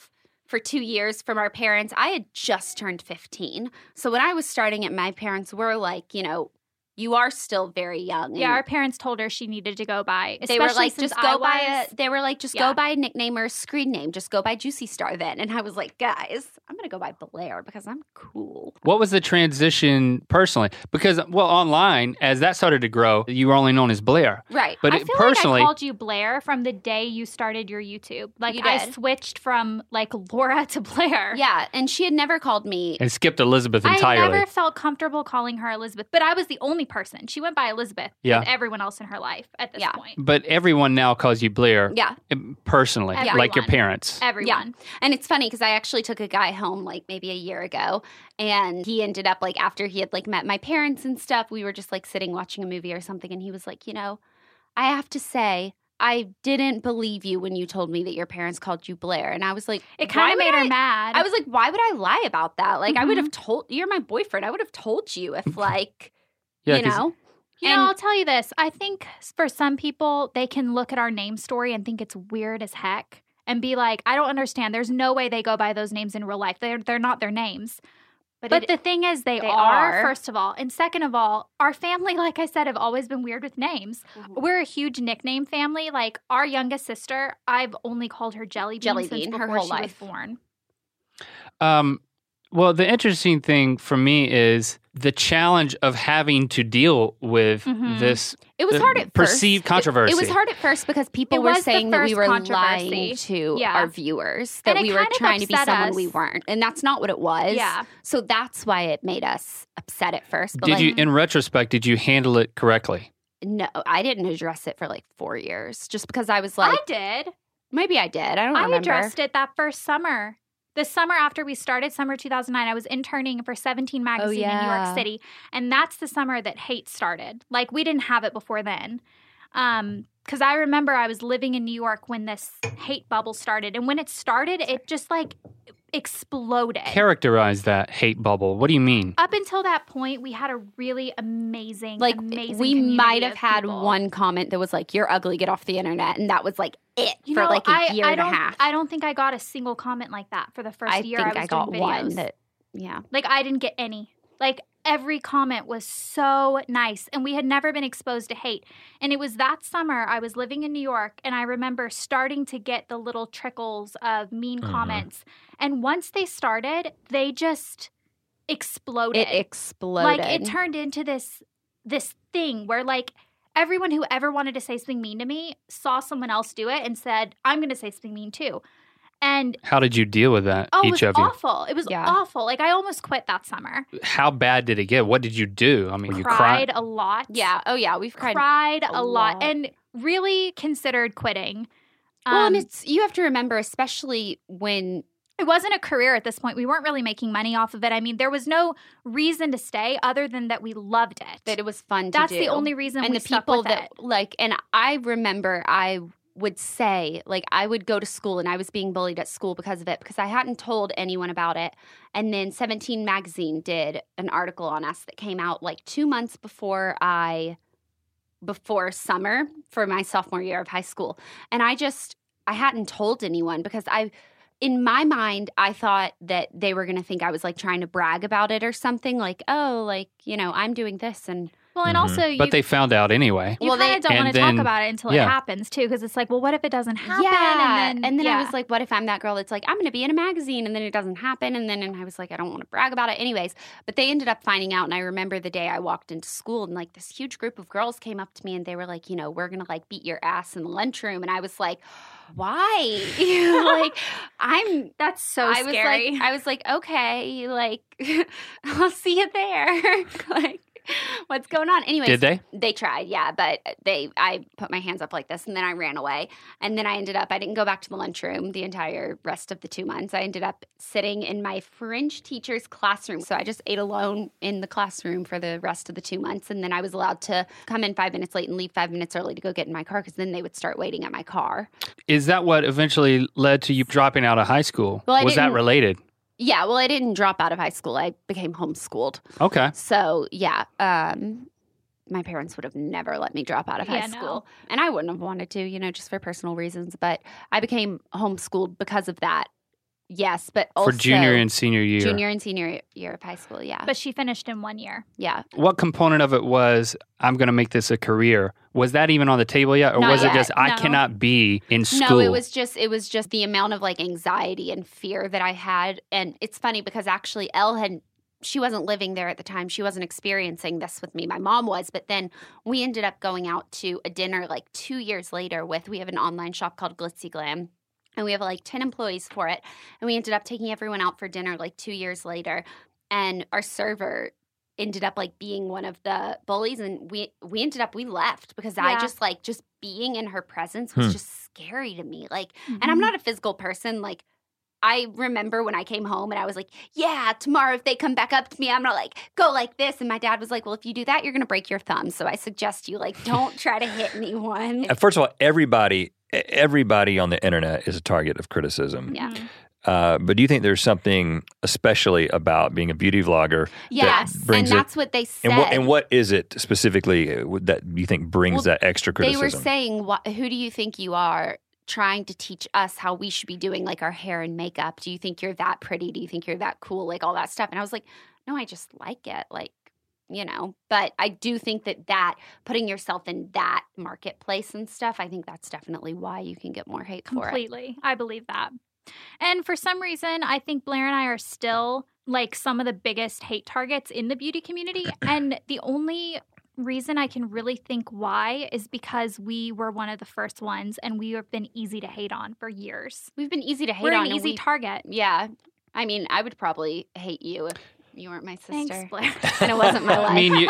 for two years from our parents. I had just turned fifteen. So when I was starting it, my parents were like, you know, you are still very young. Yeah, our parents told her she needed to go by. They were like, just go by was, a. They were like, just Yeah. go by a nickname or a screen name. Just go by Juicy Star then. And I was like, guys, I'm gonna go by Blair because I'm cool. What was the transition personally? Because, well, online, as that started to grow, you were only known as Blair. Right. But I it, feel personally, like I called you Blair from the day you started your YouTube. Like You I did. switched from like Laura to Blair. Yeah, and she had never called me. and skipped Elizabeth I entirely. never felt comfortable calling her Elizabeth, but I was the only person. She went by Elizabeth Yeah. with everyone else in her life at this Yeah. point. But everyone now calls you Blair. Yeah. Personally, Everyone. like your parents. Everyone. And it's funny because I actually took a guy home like maybe a year ago, and he ended up like after he had like met my parents and stuff, we were just like sitting watching a movie or something, and he was like, you know, I have to say, I didn't believe you when you told me that your parents called you Blair. And I was like, It why kind of would made her I- mad. I was like, why would I lie about that? Like, I would Mhm. have told, you're my boyfriend. I would have told you if, like, Yeah, you 'cause- know? You And- know, I'll tell you this. I think for some people, they can look at our name story and think it's weird as heck and be like, I don't understand. There's no way they go by those names in real life. They're, they're not their names. But, But it- the thing is, they, they are, are. first of all. And second of all, our family, like I said, have always been weird with names. Mhm. We're a huge nickname family. Like our youngest sister, I've only called her Jelly Bean Jelly since Bean, before her whole she life. was born. Um, well, the interesting thing for me is the challenge of having to deal with Mhm. this it was uh, hard at perceived first. It- controversy. It, was hard at first because people It were was the saying that we first were controversy. lying to Yeah. our viewers, that And it we were kind of trying to be upset someone us. we weren't. And that's not what it was. Yeah. So that's why it made us upset at first. But Did like, you, in retrospect, did you handle it correctly? no, I didn't address it for like four years just because I was like, I did. maybe I did. I don't I remember. addressed it that first summer. The summer after we started, summer two thousand nine, I was interning for seventeen magazine in New yeah. York City. And that's the summer that hate started. Like, we didn't have it before then. Um, because I remember I was living in New York when this hate bubble started. And when it started, it just like exploded. Characterize that hate bubble. What do you mean? Up until that point, we had a really amazing, Like amazing we community might have of had people. one comment that was like, "You're ugly, get off the internet," and that was like it You for know, like a I, year I and a don't, half. I don't think I got a single comment like that for the first I year think I was I got doing one videos. that, yeah. Like, I didn't get any. Like, every comment was so nice, and we had never been exposed to hate. And it was that summer I was living in New York, and I remember starting to get the little trickles of mean Mhm. comments. And once they started, they just exploded. It exploded. Like, it turned into this this thing where, like, everyone who ever wanted to say something mean to me saw someone else do it and said, I'm going to say something mean too. And How did you deal with that, oh, it each was of you? awful. It was Yeah. awful. Like, I almost quit that summer. How bad did it get? What did you do? I mean, you Cried cried. a lot. Yeah. Oh, yeah. We've cried. Cried, a a lot. lot. And really considered quitting. Well, and Um, it's you have to remember, especially when it wasn't a career at this point. We weren't really making money off of it. I mean, there was no reason to stay other than that we loved it. that it was fun to That's do. the only reason and we the stuck people with that it. like, and I remember I would say like I would go to school and I was being bullied at school because of it because I hadn't told anyone about it. And then seventeen magazine did an article on us that came out like two months before I before summer for my sophomore year of high school. And I just I hadn't told anyone because I in my mind I thought that they were going to think I was like trying to brag about it or something like, oh, like, you know, I'm doing this and Well, and Mhm. also you, But they found out anyway. you Well, kind they- of don't and want to then- talk about it until yeah. it happens too, because it's like, well, what if it doesn't happen? Yeah. And then, I yeah. was like, what if I'm that girl that's like, I'm going to be in a magazine and then it doesn't happen? And then and I was like, I don't want to brag about it anyways. But they ended up finding out. And I remember the day I walked into school and like this huge group of girls came up to me and they were like, you know, we're going to like beat your ass in the lunchroom. And I was like, why? like, I'm. That's so I was scary. like, I was like, okay, like, I'll see you there. like, what's going on? Anyways, Did they? they tried, yeah, but they, I put my hands up like this and then I ran away. And then I ended up, I didn't go back to the lunchroom the entire rest of the two months. I ended up sitting in my French teacher's classroom. So I just ate alone in the classroom for the rest of the two months. And then I was allowed to come in five minutes late and leave five minutes early to go get in my car because then they would start waiting at my car. Is that what eventually led to you dropping out of high school? Well, I Was that didn't- related? Yeah, well, I didn't drop out of high school. I became homeschooled. Okay. So, yeah, um, my parents would have never let me drop out of Yeah, high no. school. And I wouldn't have wanted to, you know, just for personal reasons. But I became homeschooled because of that. Yes, but also for junior and senior year. junior and senior year of high school. Yeah, But she finished in one year. yeah. What component of it was, I'm going to make this a career? Was that even on the table yet? Or Not was yet, it just, I no. cannot be in school? No, it was just it was just the amount of like anxiety and fear that I had. And it's funny because actually Elle had she wasn't living there at the time. She wasn't experiencing this with me. My mom was, but then we ended up going out to a dinner like two years later with we have an online shop called Glitzy Glam. And we have like ten employees for it. And we ended up taking everyone out for dinner like two years later. And our server ended up like being one of the bullies. And we we ended up, we left because I Yeah. just like, just being in her presence was Hmm. just scary to me. Like, and I'm not a physical person. Like, I remember when I came home and I was like, yeah, tomorrow if they come back up to me, I'm going to like go like this. And my dad was like, well, if you do that, you're going to break your thumb. So I suggest you like don't try to hit anyone. Uh, First of all, everybody everybody on the internet is a target of criticism. Yeah. Mhm. Uh, but do you think there's something especially about being a beauty vlogger Yes. that And brings it? that's what they said. And what, and what is it specifically uh, that you think brings Well, that extra they criticism? were saying, "Wh- who do you think you are trying to teach us how we should be doing like our hair and makeup? Do you think you're that pretty? Do you think you're that cool? Like all that stuff. And I was like, no, I just like it. Like, you know, but I do think that that putting yourself in that marketplace and stuff, I think that's definitely why you can get more hate for it. Completely. I believe that. And for some reason, I think Blair and I are still like some of the biggest hate targets in the beauty community. And the only reason I can really think why is because we were one of the first ones and we have been easy to hate on for years. We've been easy to hate We're on. an and easy we- target. Yeah. I mean, I would probably hate you if you weren't my sister. Thanks, Blair. And it wasn't my life. I mean, you,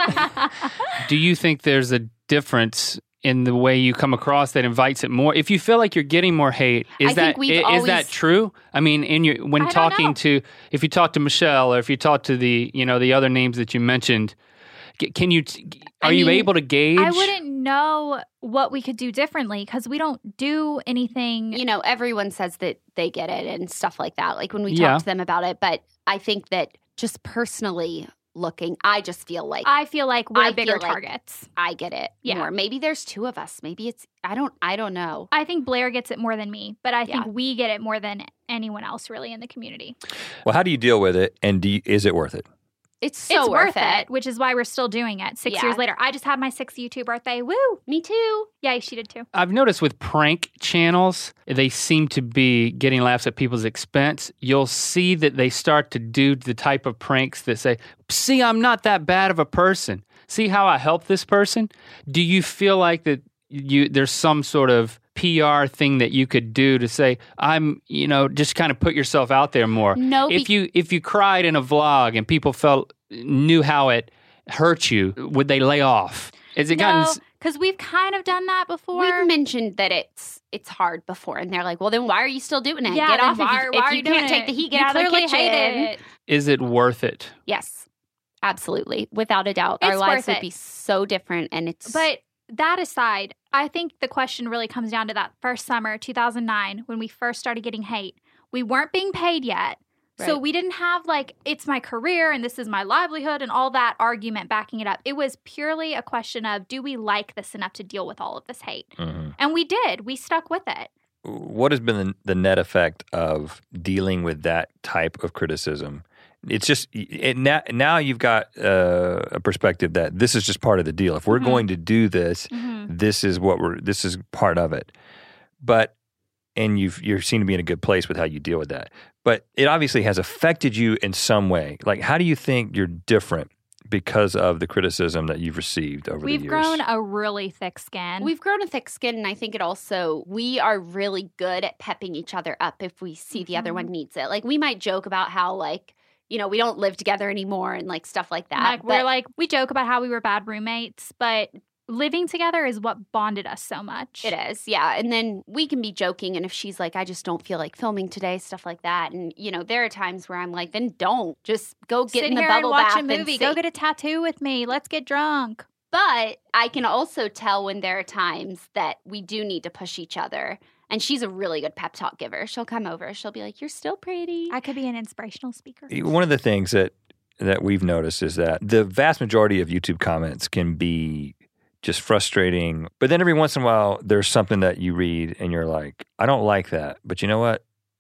do you think there's a difference in the way you come across that invites it more? If you feel like you're getting more hate, is I that think we've i- is that always- true? I mean, in your when I don't talking know. to if you talk to Michelle or if you talk to the you know the other names that you mentioned, c- can you t- are I you mean, able to gauge? I wouldn't know what we could do differently because we don't do anything. you know, everyone says that they get it and stuff like that. Like when we Yeah. talk to them about it. But I think that just personally looking, I just feel like I feel like we're I bigger feel like- targets. I get it Yeah. more. Maybe there's two of us. Maybe it's I don't I don't know. I think Blair gets it more than me, but I think Yeah. we get it more than anyone else really in the community. well, how do you deal with it, and do you, is it worth it? It's so it's worth, it. which is why we're still doing it six Yeah. years later. I just had my sixth YouTube birthday. Woo! Me too. Yeah, she did too. I've noticed with prank channels, they seem to be getting laughs at people's expense. You'll see that they start to do the type of pranks that say, see, I'm not that bad of a person. See how I help this person? Do you feel like that you there's some sort of P R thing that you could do to say, I'm, you know, just kind of put yourself out there more? No, If be- you if you cried in a vlog and people felt knew how it hurt you, would they lay off? Is it gotten No, s- because we've kind of done that before. We've mentioned that it's it's hard before, and they're like, "Well, then why are you still doing it? yeah, get then off why, if you, why if are you you doing can't take it? the heat. Get You out of the clearly kitchen." hate it. is it worth it? Yes, absolutely, without a doubt, our It's lives worth would it. be so different, and it's But that aside, I think the question really comes down to that first summer, two thousand nine, when we first started getting hate. We weren't being paid yet. So Right. we didn't have like, it's my career and this is my livelihood and all that argument backing it up. It was purely a question of, do we like this enough to deal with all of this hate? Mhm. And we did. We stuck with it. What has been the, the net effect of dealing with that type of criticism? It's just it, now, now you've got uh, a perspective that this is just part of the deal. If we're Mhm. going to do this, Mm-hmm. this is what we're. This is part of it. But and you've you seem to be in a good place with how you deal with that. But it obviously has affected you in some way. Like, how do you think you're different because of the criticism that you've received over We've the years? grown a really thick skin. We've grown a thick skin, and I think it also, we are really good at pepping each other up if we see the other Mhm. one needs it. Like, we might joke about how, like, you know, we don't live together anymore and, like, stuff like that. like we're but like, we joke about how we were bad roommates, but living together is what bonded us so much. It is, yeah. And then we can be joking, and if she's like, I just don't feel like filming today, stuff like that. And, you know, there are times where I'm like, then don't. Just go get Sit in the here bubble and watch bath a movie. and Go sit- get a tattoo with me. Let's get drunk. But I can also tell when there are times that we do need to push each other. And she's a really good pep talk giver. She'll come over. She'll be like, you're still pretty. I could be an inspirational speaker. One of the things that that we've noticed is that the vast majority of YouTube comments can be just frustrating. But then every once in a while, there's something that you read and you're like, I don't like that. But you know what?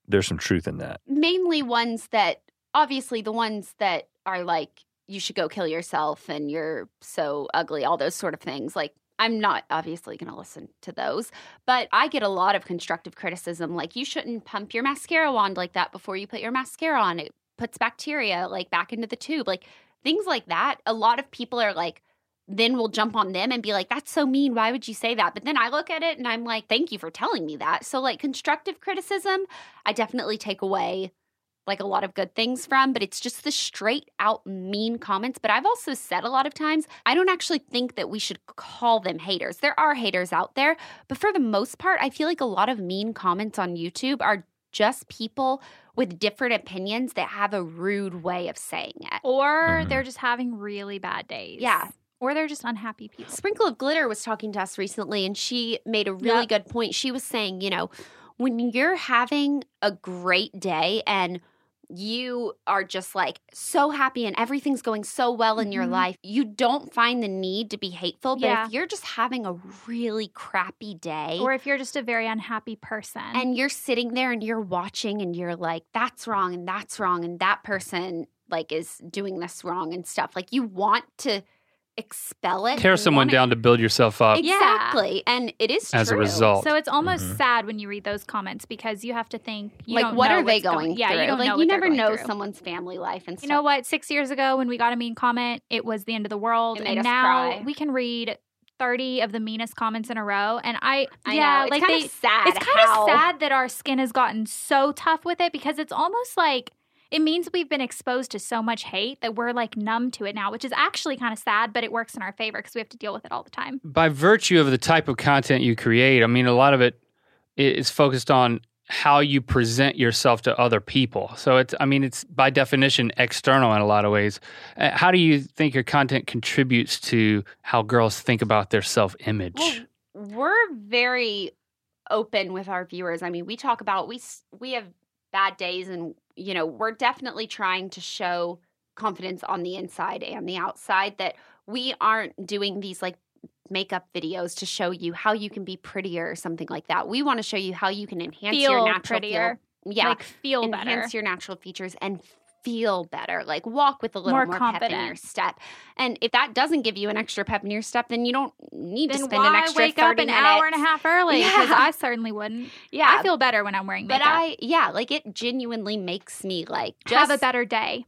there's some truth in that. Mainly ones that, obviously the ones that are like, you should go kill yourself and you're so ugly, all those sort of things. Like, I'm not obviously going to listen to those, but I get a lot of constructive criticism. Like, you shouldn't pump your mascara wand like that before you put your mascara on. It puts bacteria like back into the tube. Like, things like that. A lot of people are like, then we'll jump on them and be like, that's so mean. Why would you say that? But then I look at it and I'm like, thank you for telling me that. So like constructive criticism, I definitely take away like a lot of good things from, but it's just the straight out mean comments. But I've also said a lot of times, I don't actually think that we should call them haters. There are haters out there, but for the most part, I feel like a lot of mean comments on YouTube are just people with different opinions that have a rude way of saying it. Or Mhm. they're just having really bad days. Yeah. Or they're just unhappy people. Sprinkle of Glitter was talking to us recently, and she made a really Yep. good point. She was saying, you know, when you're having a great day and you are just like so happy and everything's going so well in your Mhm. life, you don't find the need to be hateful. But Yeah. if you're just having a really crappy day Or if you're just a very unhappy person. and you're sitting there and you're watching and you're like, that's wrong and that's wrong and that person like is doing this wrong and stuff, like you want to expel it. Tear and someone want down to build yourself up. Yeah. Exactly. And it is As a true. result. So it's almost Mhm. sad when you read those comments because you have to think, you like, don't what know are they what's going Yeah, through? you don't like, know you what they're never going know through. someone's family life and You stuff. know what? Six years ago when we got a mean comment, it was the end of the world. It made And us now cry. we can read thirty of the meanest comments in a row. And I, I yeah, know. It's like kind they, of sad. it's kind how, of sad that our skin has gotten so tough with it because it's almost like it means we've been exposed to so much hate that we're like numb to it now, which is actually kind of sad, but it works in our favor because we have to deal with it all the time. By virtue of the type of content you create, I mean, a lot of it is focused on how you present yourself to other people. So it's, I mean, it's by definition external in a lot of ways. Uh, How do you think your content contributes to how girls think about their self-image? Well, we're very open with our viewers. I mean, we talk about we s- we have bad days, and you know, we're definitely trying to show confidence on the inside and the outside. That we aren't doing these like makeup videos to show you how you can be prettier or something like that. We want to show you how you can enhance Feel your natural prettier. feel. Yeah, Like feel enhance better. your natural features and feel better. Like walk with a little More more, pep in confident. your step. And if that doesn't give you an extra pep in your step, then you don't need to Then spend why an extra wake up thirty an minutes. hour and a half early? Because Yeah. I certainly wouldn't. Yeah, I feel better when I'm wearing but makeup. I yeah, like it genuinely makes me like just have a better day.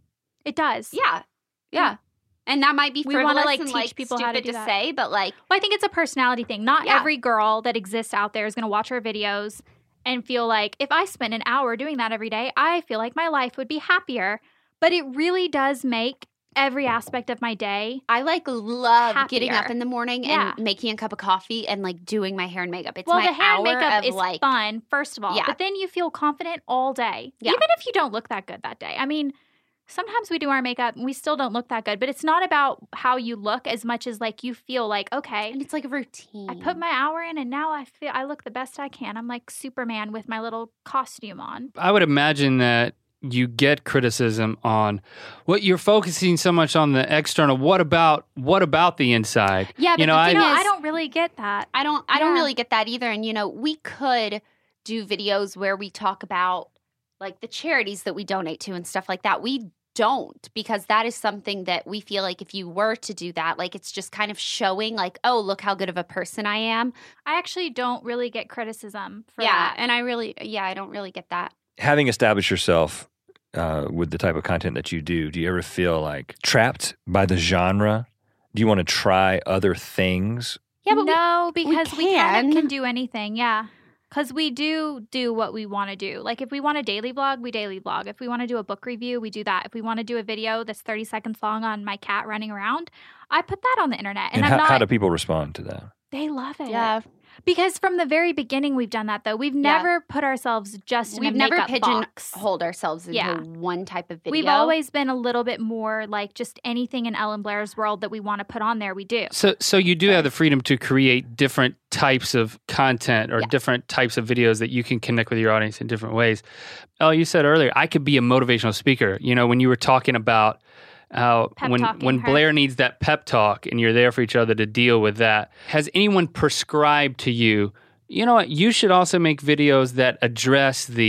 It does. Yeah, yeah. And that might be We frivolous wanna, like, and teach like people how to stupid do to that. say, but like Well, I think it's a personality thing. Not Yeah. every girl that exists out there is going to watch our videos and feel like if I spent an hour doing that every day, I feel like my life would be happier. But it really does make every aspect of my day. I like love getting Happier. up in the morning Yeah. and making a cup of coffee and like doing my hair and makeup. It's well, my the hair and hour makeup of is like fun, first of all. Yeah. But then you feel confident all day. Yeah. Even if you don't look that good that day. I mean, sometimes we do our makeup and we still don't look that good. But it's not about how you look as much as like you feel like, okay, and it's like a routine. I put my hour in and now I feel I look the best I can. I'm like Superman with my little costume on. I would imagine that you get criticism on what you're focusing so much on the external. What about what about the inside? Yeah, but you know, the I thing You know, is- I don't really get that. I don't I don't Yeah. really get that either. And you know, we could do videos where we talk about like the charities that we donate to and stuff like that. We don't, because that is something that we feel like if you were to do that, like it's just kind of showing like, oh, look how good of a person I am. I actually don't really get criticism for yeah, that. and I really yeah, I don't really get that. Having established yourself uh, with the type of content that you do, do you ever feel like trapped by the genre? Do you want to try other things? Yeah, but we- no, because we, kind of can. can do anything. Yeah. Because we do do what we want to do. Like if we want a daily vlog, we daily vlog. If we want to do a book review, we do that. If we want to do a video that's thirty seconds long on my cat running around, I put that on the internet. And, And, I'm how, not, how do people respond to that? they love it. yeah, Because from the very beginning, we've done that though. We've Yeah. never put ourselves just in we've a never makeup box. pigeonholed ourselves into Yeah. one type of video. We've always been a little bit more like just anything in Ellen Blair's world that we want to put on there, we do. So, so you do have the freedom to create different types of content or Yeah. different types of videos that you can connect with your audience in different ways. Oh, you said earlier, I could be a motivational speaker. You know, when you were talking about how Pep when talking when her. Blair needs that pep talk and you're there for each other to deal with that, has anyone prescribed to you, you know what, you should also make videos that address the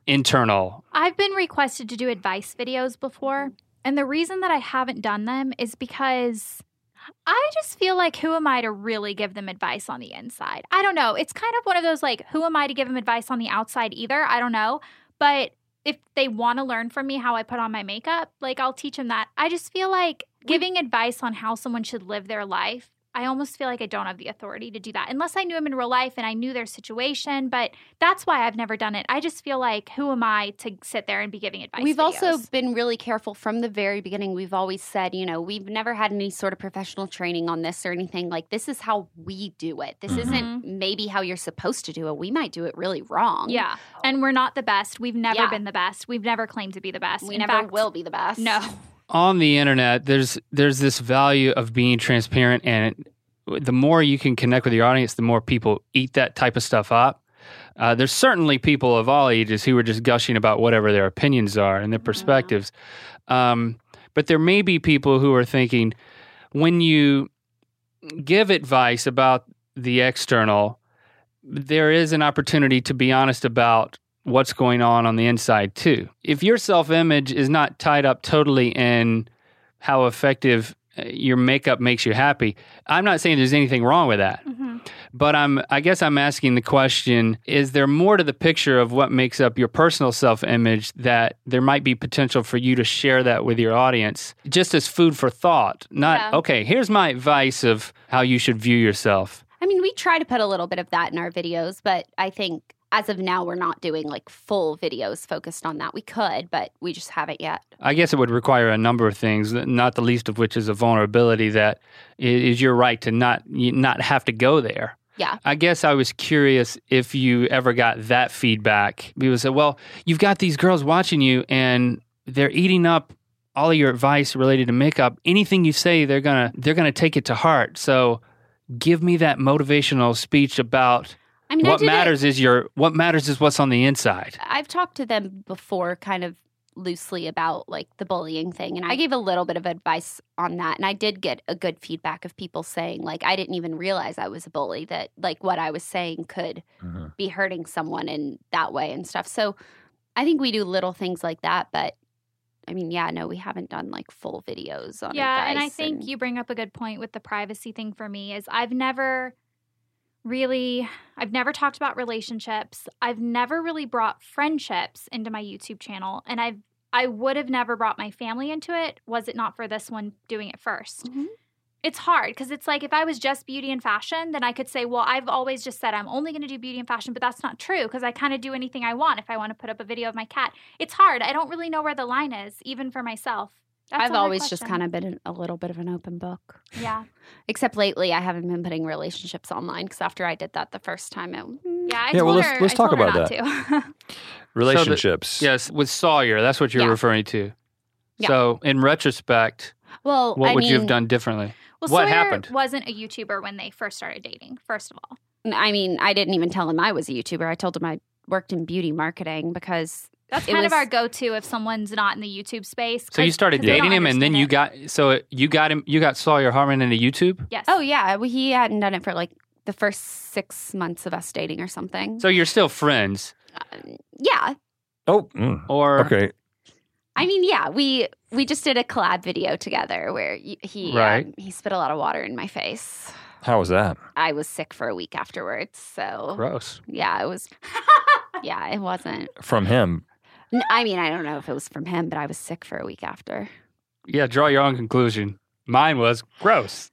internal? I've been requested to do advice videos before. And the reason that I haven't done them is because I just feel like, who am I to really give them advice on the inside? I don't know. It's kind of one of those, like, who am I to give them advice on the outside either? I don't know. But if they want to learn from me how I put on my makeup, like, I'll teach them that. I just feel like giving advice on how someone should live their life, I almost feel like I don't have the authority to do that unless I knew them in real life and I knew their situation. But that's why I've never done it. I just feel like, who am I to sit there and be giving advice? We've videos? also been really careful from the very beginning. We've always said, you know, we've never had any sort of professional training on this or anything. Like, this is how we do it. This Mhm. isn't maybe how you're supposed to do it. We might do it really wrong. Yeah. And we're not the best. We've never Yeah. been the best. We've never claimed to be the best. We In never fact, will be the best. No. On the internet, there's there's this value of being transparent, and the more you can connect with your audience, the more people eat that type of stuff up. Uh, there's certainly people of all ages who are just gushing about whatever their opinions are and their perspectives. Um, but there may be people who are thinking, when you give advice about the external, there is an opportunity to be honest about what's going on on the inside too. If your self-image is not tied up totally in how effective your makeup makes you happy, I'm not saying there's anything wrong with that. Mm-hmm. But I'm, I guess I'm asking the question, is there more to the picture of what makes up your personal self-image that there might be potential for you to share that with your audience just as food for thought? Not, Yeah. okay, here's my advice of how you should view yourself. I mean, we try to put a little bit of that in our videos, but I think as of now, we're not doing like full videos focused on that. We could, but we just haven't yet. I guess it would require a number of things, not the least of which is a vulnerability that is your right to not not have to go there. Yeah. I guess I was curious if you ever got that feedback. People said, well, you've got these girls watching you and they're eating up all of your advice related to makeup. Anything you say, they're gonna they're gonna take it to heart. So give me that motivational speech about I mean, I what did it- matters is your what matters is what's on the inside. I've talked to them before kind of loosely about like the bullying thing, and I gave a little bit of advice on that, and I did get a good feedback of people saying like I didn't even realize I was a bully, that like what I was saying could Mhm. be hurting someone in that way and stuff. So I think we do little things like that, but I mean, yeah, no, we haven't done like full videos on Yeah, advice. and I think you bring up a good point with the privacy thing for me is I've never really I've never talked about relationships. I've never really brought friendships into my YouTube channel, and I've I would have never brought my family into it was it not for this one doing it first. Mhm. It's hard because it's like if I was just beauty and fashion, then I could say, well, I've always just said I'm only going to do beauty and fashion, but that's not true because I kind of do anything I want. If I want to put up a video of my cat, it's hard. I don't really know where the line is, even for myself. That's I've a hard always just question. kind of been an- a little bit of an open book. Yeah. Except lately, I haven't been putting relationships online because after I did that the first time, it Yeah, I Yeah, well, told let's- her, let's I talk told her about not to. Relationships. Yes, with Sawyer, that's what you're Yeah. referring to. Yeah. So in retrospect, well, what I would mean, you have done differently? Well, What Sawyer happened? wasn't a YouTuber when they first started dating, first of all. I mean, I didn't even tell him I was a YouTuber. I told him I worked in beauty marketing because That's It kind of was- our go-to if someone's not in the YouTube space. So you 'cause- started 'cause they dating don't him, and then understand you it. got so you got him, you got Sawyer Harmon into YouTube. Yes. oh yeah, well, he hadn't done it for like the first six months of us dating or something. So you're still friends, Um, yeah, Oh, mm, or okay. I mean, yeah, we we just did a collab video together where y- he Right. um, he spit a lot of water in my face. How was that? I was sick for a week afterwards, so gross. yeah, it was. Yeah, it wasn't. From him. N- I mean, I don't know if it was from him, but I was sick for a week after. Yeah, draw your own conclusion. Mine was gross.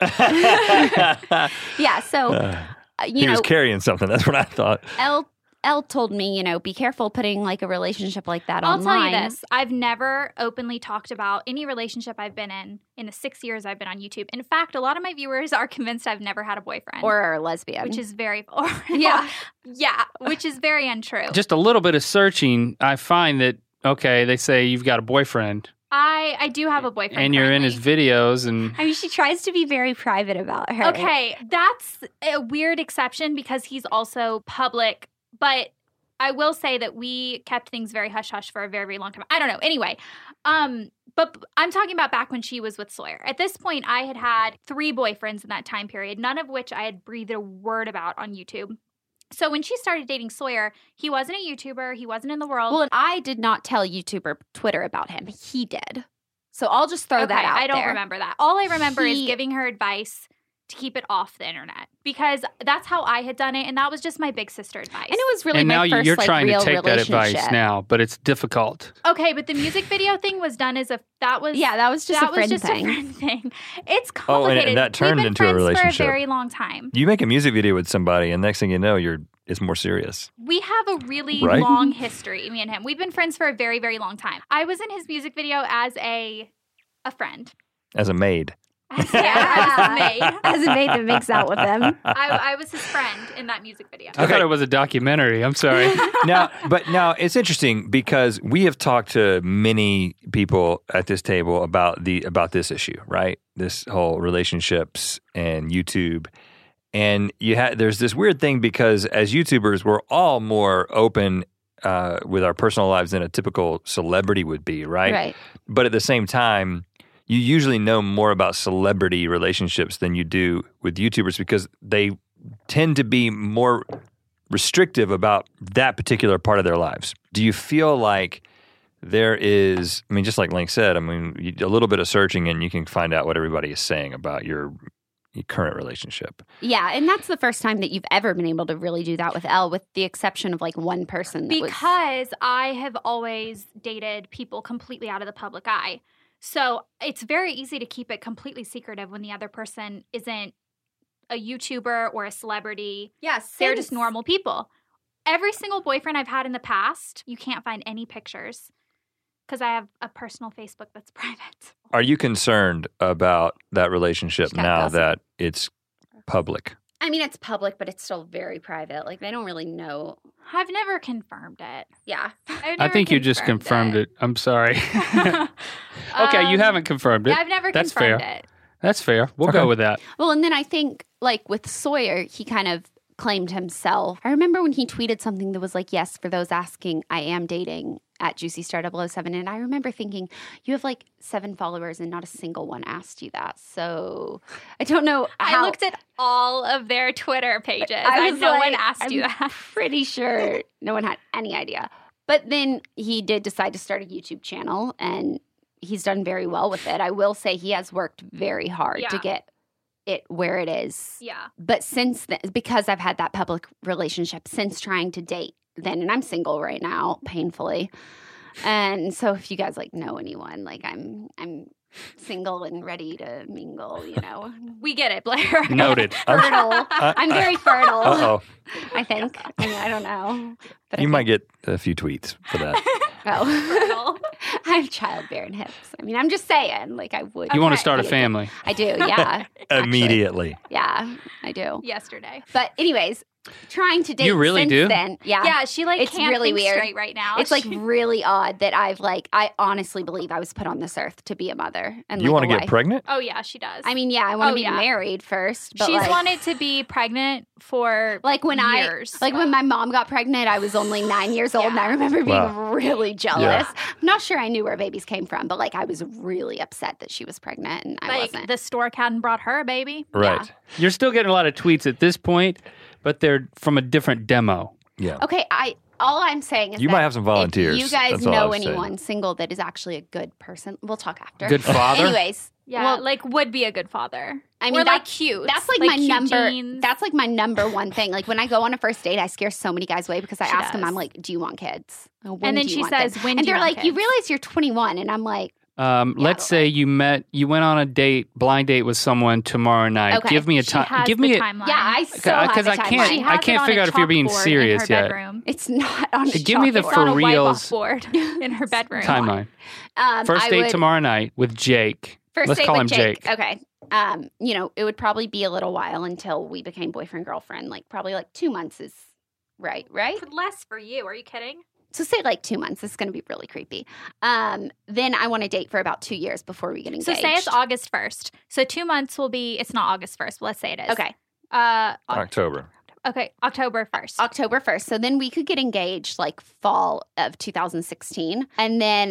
Yeah, so Uh, uh, you he know, was carrying something. That's what I thought. Elle Elle told me, you know, be careful putting like a relationship like that I'll online. tell you this. I've never openly talked about any relationship I've been in in the six years I've been on YouTube. In fact, a lot of my viewers are convinced I've never had a boyfriend. Or a lesbian. which is very or, Yeah. yeah, which is very untrue. Just a little bit of searching, I find that okay, they say you've got a boyfriend, I I do have a boyfriend, and you're in his currently. videos, and I mean, she tries to be very private about her. Okay, that's a weird exception because he's also public, but I will say that we kept things very hush hush for a very, very long time. I don't know. Anyway, um, but I'm talking about back when she was with Sawyer. At this point, I had had three boyfriends in that time period, none of which I had breathed a word about on YouTube. So when she started dating Sawyer, he wasn't a YouTuber. He wasn't in the world. Well, and I did not tell YouTuber Twitter about him. He did. So I'll just throw okay, that out I don't there. remember that. All I remember He- is giving her advice to keep it off the internet because that's how I had done it, and that was just my big sister advice. And it was really and my now first you're like trying real to take that advice relationship. now, but it's difficult. okay, but the music video thing was done as a that was Yeah, that was just that a friend was just thing. a friend thing. It's Oh, and- and complicated. that turned We've been into a friends relationship. for a very long time. You make a music video with somebody, and next thing you know, you're it's more serious. We have a really Right? long history, me and him. We've been friends for a very, very long time. I was in his music video as a a friend. As a maid. Yeah, I was a maid. As a maid that makes out with them. I, I was his friend in that music video. I Okay. thought it was a documentary. I'm sorry. Now, but now it's interesting because we have talked to many people at this table about the about this issue, right? This whole relationships and YouTube, and you had there's this weird thing because as YouTubers, we're all more open uh, with our personal lives than a typical celebrity would be, right? Right. But at the same time, you usually know more about celebrity relationships than you do with YouTubers because they tend to be more restrictive about that particular part of their lives. Do you feel like there is, I mean, just like Link said, I mean, you, a little bit of searching and you can find out what everybody is saying about your, your current relationship. Yeah, and that's the first time that you've ever been able to really do that with Elle, with the exception of like one person. That was, Because I have always dated people completely out of the public eye. So it's very easy to keep it completely secretive when the other person isn't a YouTuber or a celebrity. yeah, They're just normal people. Every single boyfriend I've had in the past, you can't find any pictures because I have a personal Facebook that's private. Are you concerned about that relationship She's got now gossip. that it's public? I mean, it's public, but it's still very private. Like they don't really know. I've never confirmed it. Yeah. I've I never think you just confirmed it. I'm sorry. okay, you Um, haven't confirmed it. Yeah, I've never That's confirmed fair. it. That's fair. We'll Okay. go with that. Well, and then I think like with Sawyer, he kind of claimed himself. I remember when he tweeted something that was like, yes, for those asking, I am dating at Juicy Star double oh seven. And I remember thinking, you have like seven followers and not a single one asked you that. So I don't know how. I looked at all of their Twitter pages. I and was no like, one asked I'm you that. pretty sure no one had any idea. But then he did decide to start a YouTube channel and he's done very well with it. I will say he has worked very hard to Yeah. get it where it is. Yeah. But since then, because I've had that public relationship since trying to date then, and I'm single right now, painfully. And so if you guys like know anyone, like I'm I'm single and ready to mingle, you know. We get it, Blair. Noted. Fertile. I'm very fertile. Uh-oh. I think. I mean, I don't know. But You I might get a few tweets for that. think, oh. I have childbearing hips. I mean, I'm just saying, like I would. You want to Okay. start a be family. I do, yeah. actually. Immediately. Yeah, I do. Yesterday. But anyways, trying to date You really since do? then. Yeah. Yeah, she like It's can't really think weird. straight right now. It's like She- really odd that I've like I honestly believe I was put on this earth to be a mother and You like, want a to get wife. pregnant? oh yeah, she does. I mean, yeah, I want to Oh, be yeah. married first. But she's like, wanted to be pregnant for like when years. I like when my mom got pregnant, I was only nine years old, and I Yeah. remember being Wow. really jealous. I'm not sure I knew where babies came from, but like I was really upset that she was pregnant and I like wasn't. the stork hadn't brought her a baby. Right. You're still getting a lot of tweets at this point, but they're from a different demo. Yeah. Okay, I all I'm saying is You that might have some volunteers. If you guys That's all I know was saying. anyone single that is actually a good person, we'll talk after. Good father. Anyways, Yeah, well, like would be a good father. I mean, or like that's- cute. That's like, my cute number. genes. That's like my number one thing. Like when I go on a first date, I scare so many guys away because I She ask them, does. I'm like, "Do you want kids?" When And then do you she want says, them? "When And do you they're want like, "You kids?" realize you're twenty-one?" And I'm like, Um, Yeah, let's but say you met, you went on a date, blind date with someone tomorrow night. Okay. Give me a She time. has Give the me a. timeline. "Yeah, I still have because the I timeline." can't- She I has can't it on figure a out if you're being chalkboard serious in her yet. bedroom. It's not on. a Give me the chalkboard. It's on a for white reals board in her bedroom. Timeline. Um, First I date would- tomorrow night with Jake. First Let's date call with him Jake. Jake. Okay. Um, you know, it would probably be a little while until we became boyfriend girlfriend. Like probably like two months is right, right? Less for you. Are you kidding? So say like two months. This is going to be really creepy. Um, then I want to date for about two years before we get engaged. So say it's August first. So two months will be. It's not August first, but let's say it is. Okay, Uh. October. Okay. October first. October first. So then we could get engaged like fall of two thousand sixteen, and then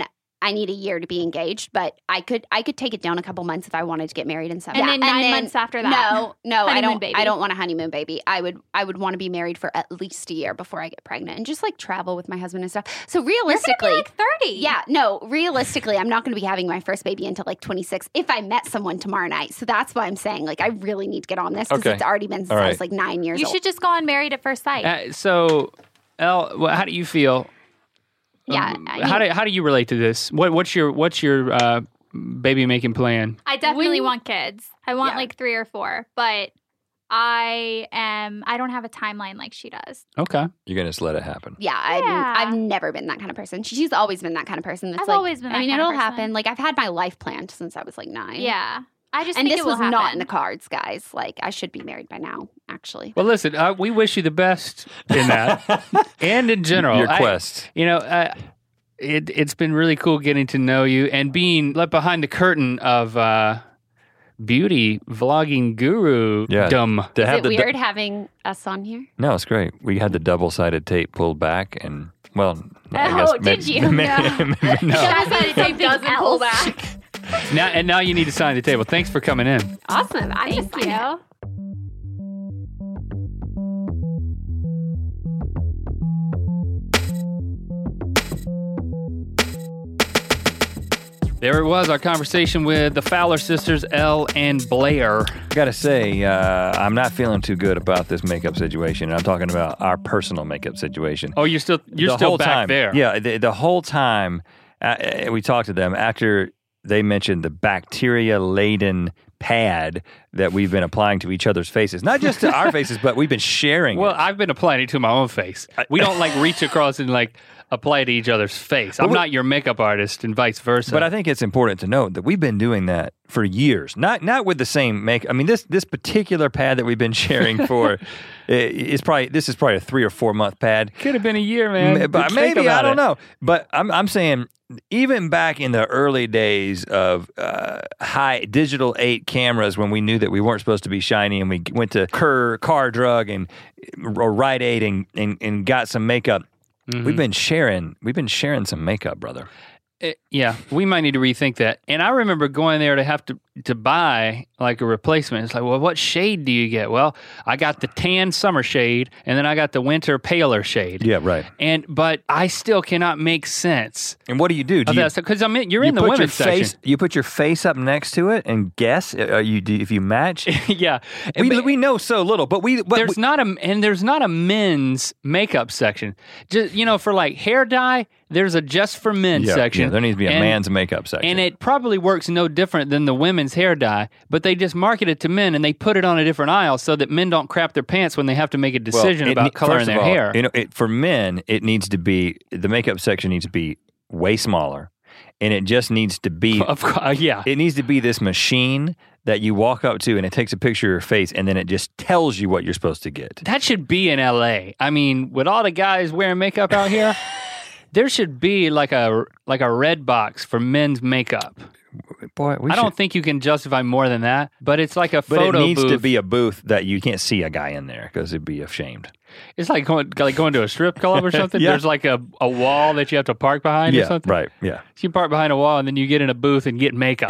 I need a year to be engaged, but I could I could take it down a couple months if I wanted to get married and stuff. And Yeah, then nine months after that. No, no, I Honeymoon don't. baby. I don't want a honeymoon baby. I would I would want to be married for at least a year before I get pregnant and just like travel with my husband and stuff. So You're gonna realistically, be like thirty. yeah, no, realistically, I'm not going to be having my first baby until like twenty-six if I met someone tomorrow night. So that's why I'm saying like I really need to get on this because Okay. it's already been since All I right. was like nine years You old. should just go on Married at First Sight. Uh, so, Elle, well, how do you feel? Yeah, Um, I how mean- do how do you relate to this? What what's your what's your uh, baby making plan? I definitely When- want kids. I want Yeah. like three or four, but I am. I don't have a timeline like she does. Okay. You're going to just let it happen. Yeah, I'm, Yeah. I've never been that kind of person. She's always been that kind of person. That's I've like, always been I that mean, kind of it'll person. happen. Like I've had my life planned since I was like nine. Yeah, I just and think this it will was not happen. in the cards, guys. Like I should be married by now, actually. Well, listen, uh, we wish you the best in that and in general. Your I- quest. You know, uh, it, it's been really cool getting to know you and being let behind the curtain of uh, beauty vlogging guru Yeah. dumb. To Is have it the du- weird having us on here? No, it's great. We had the double-sided tape pulled back, and well, I Oh, guess did maybe- you? maybe- No. Double-sided tape doesn't pull else. back. Now and now you need to sign the table. Thanks for coming in. Awesome. I just Thank you. There it was, our conversation with the Fowler sisters, Elle and Blair. I gotta say, uh, I'm not feeling too good about this makeup situation. And I'm talking about our personal makeup situation. Oh, you're still you're the still whole back time, there. Yeah, the, the whole time uh, we talked to them after they mentioned the bacteria-laden pad that we've been applying to each other's faces, not just to our faces, but we've been sharing. Well, it. I've been applying it to my own face. We don't like reach across and like apply it to each other's face. I'm But we- not your makeup artist and vice versa. But I think it's important to note that we've been doing that for years. Not not with the same make. I mean, this this particular pad that we've been sharing for i- is probably this is probably a three or four month pad. could have been a year, man. M- But Think maybe I about don't it. know. But I'm I'm saying even back in the early days of uh, high digital eight cameras when we knew that we weren't supposed to be shiny and we went to Kerr Car Drug and or Rite Aid and, and and got some makeup. Mm-hmm. We've been sharing. We've been sharing some makeup, brother. It- yeah, we might need to rethink that. And I remember going there to have to to buy like a replacement. It's like, well, what shade do you get? Well, I got the tan summer shade, and then I got the winter paler shade. Yeah, right. And but I still cannot make sense And what do you do? Do of you, that because I'm in, you're you in the put your women's face, section. You put your face up next to it and guess. Uh, you do, if you match. yeah, we But- we know so little, but we but there's we, not a and there's not a men's makeup section. Just you know, for like hair dye, there's a just for men yeah, section. yeah, there needs to be a And- man's makeup section. And it probably works no different than the women's hair dye, but they just market it to men and they put it on a different aisle so that men don't crap their pants when they have to make a Well, decision it about ne- coloring first of their all, hair. You know, it, for men, it needs to be the makeup section needs to be way smaller, and it just needs to be. Of course, yeah. It needs to be this machine that you walk up to and it takes a picture of your face and then it just tells you what you're supposed to get. That should be in L A. I mean, with all the guys wearing makeup out here, there should be like a like a red box for men's makeup. Boy, we I don't should- think you can justify more than that, but it's like a But photo it needs booth. to be a booth that you can't see a guy in there because it'd be ashamed. It's like going like going to a strip club or something. Yeah. There's like a, a wall that you have to park behind or Yeah, something. right. Yeah. So you park behind a wall and then you get in a booth and get makeup.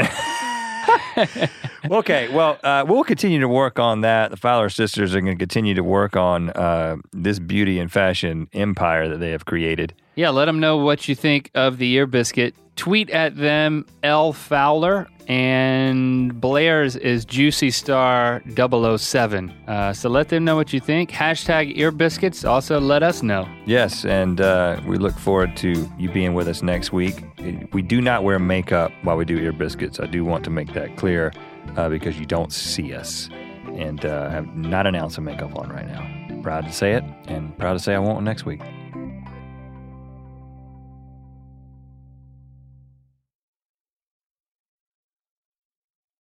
Okay, well, uh, we'll continue to work on that. The Fowler sisters are going to continue to work on uh, this beauty and fashion empire that they have created. Yeah, let them know what you think of the ear biscuit. Tweet at them, L Fowler, and Blair's is Juicy Star double oh seven. Uh, so let them know what you think. Hashtag ear biscuits. Also, let us know. Yes, and uh, we look forward to you being with us next week. We do not wear makeup while we do ear biscuits. I do want to make that clear uh, because you don't see us, and uh, I have not an ounce of makeup on right now. Proud to say it, and proud to say I won't next week.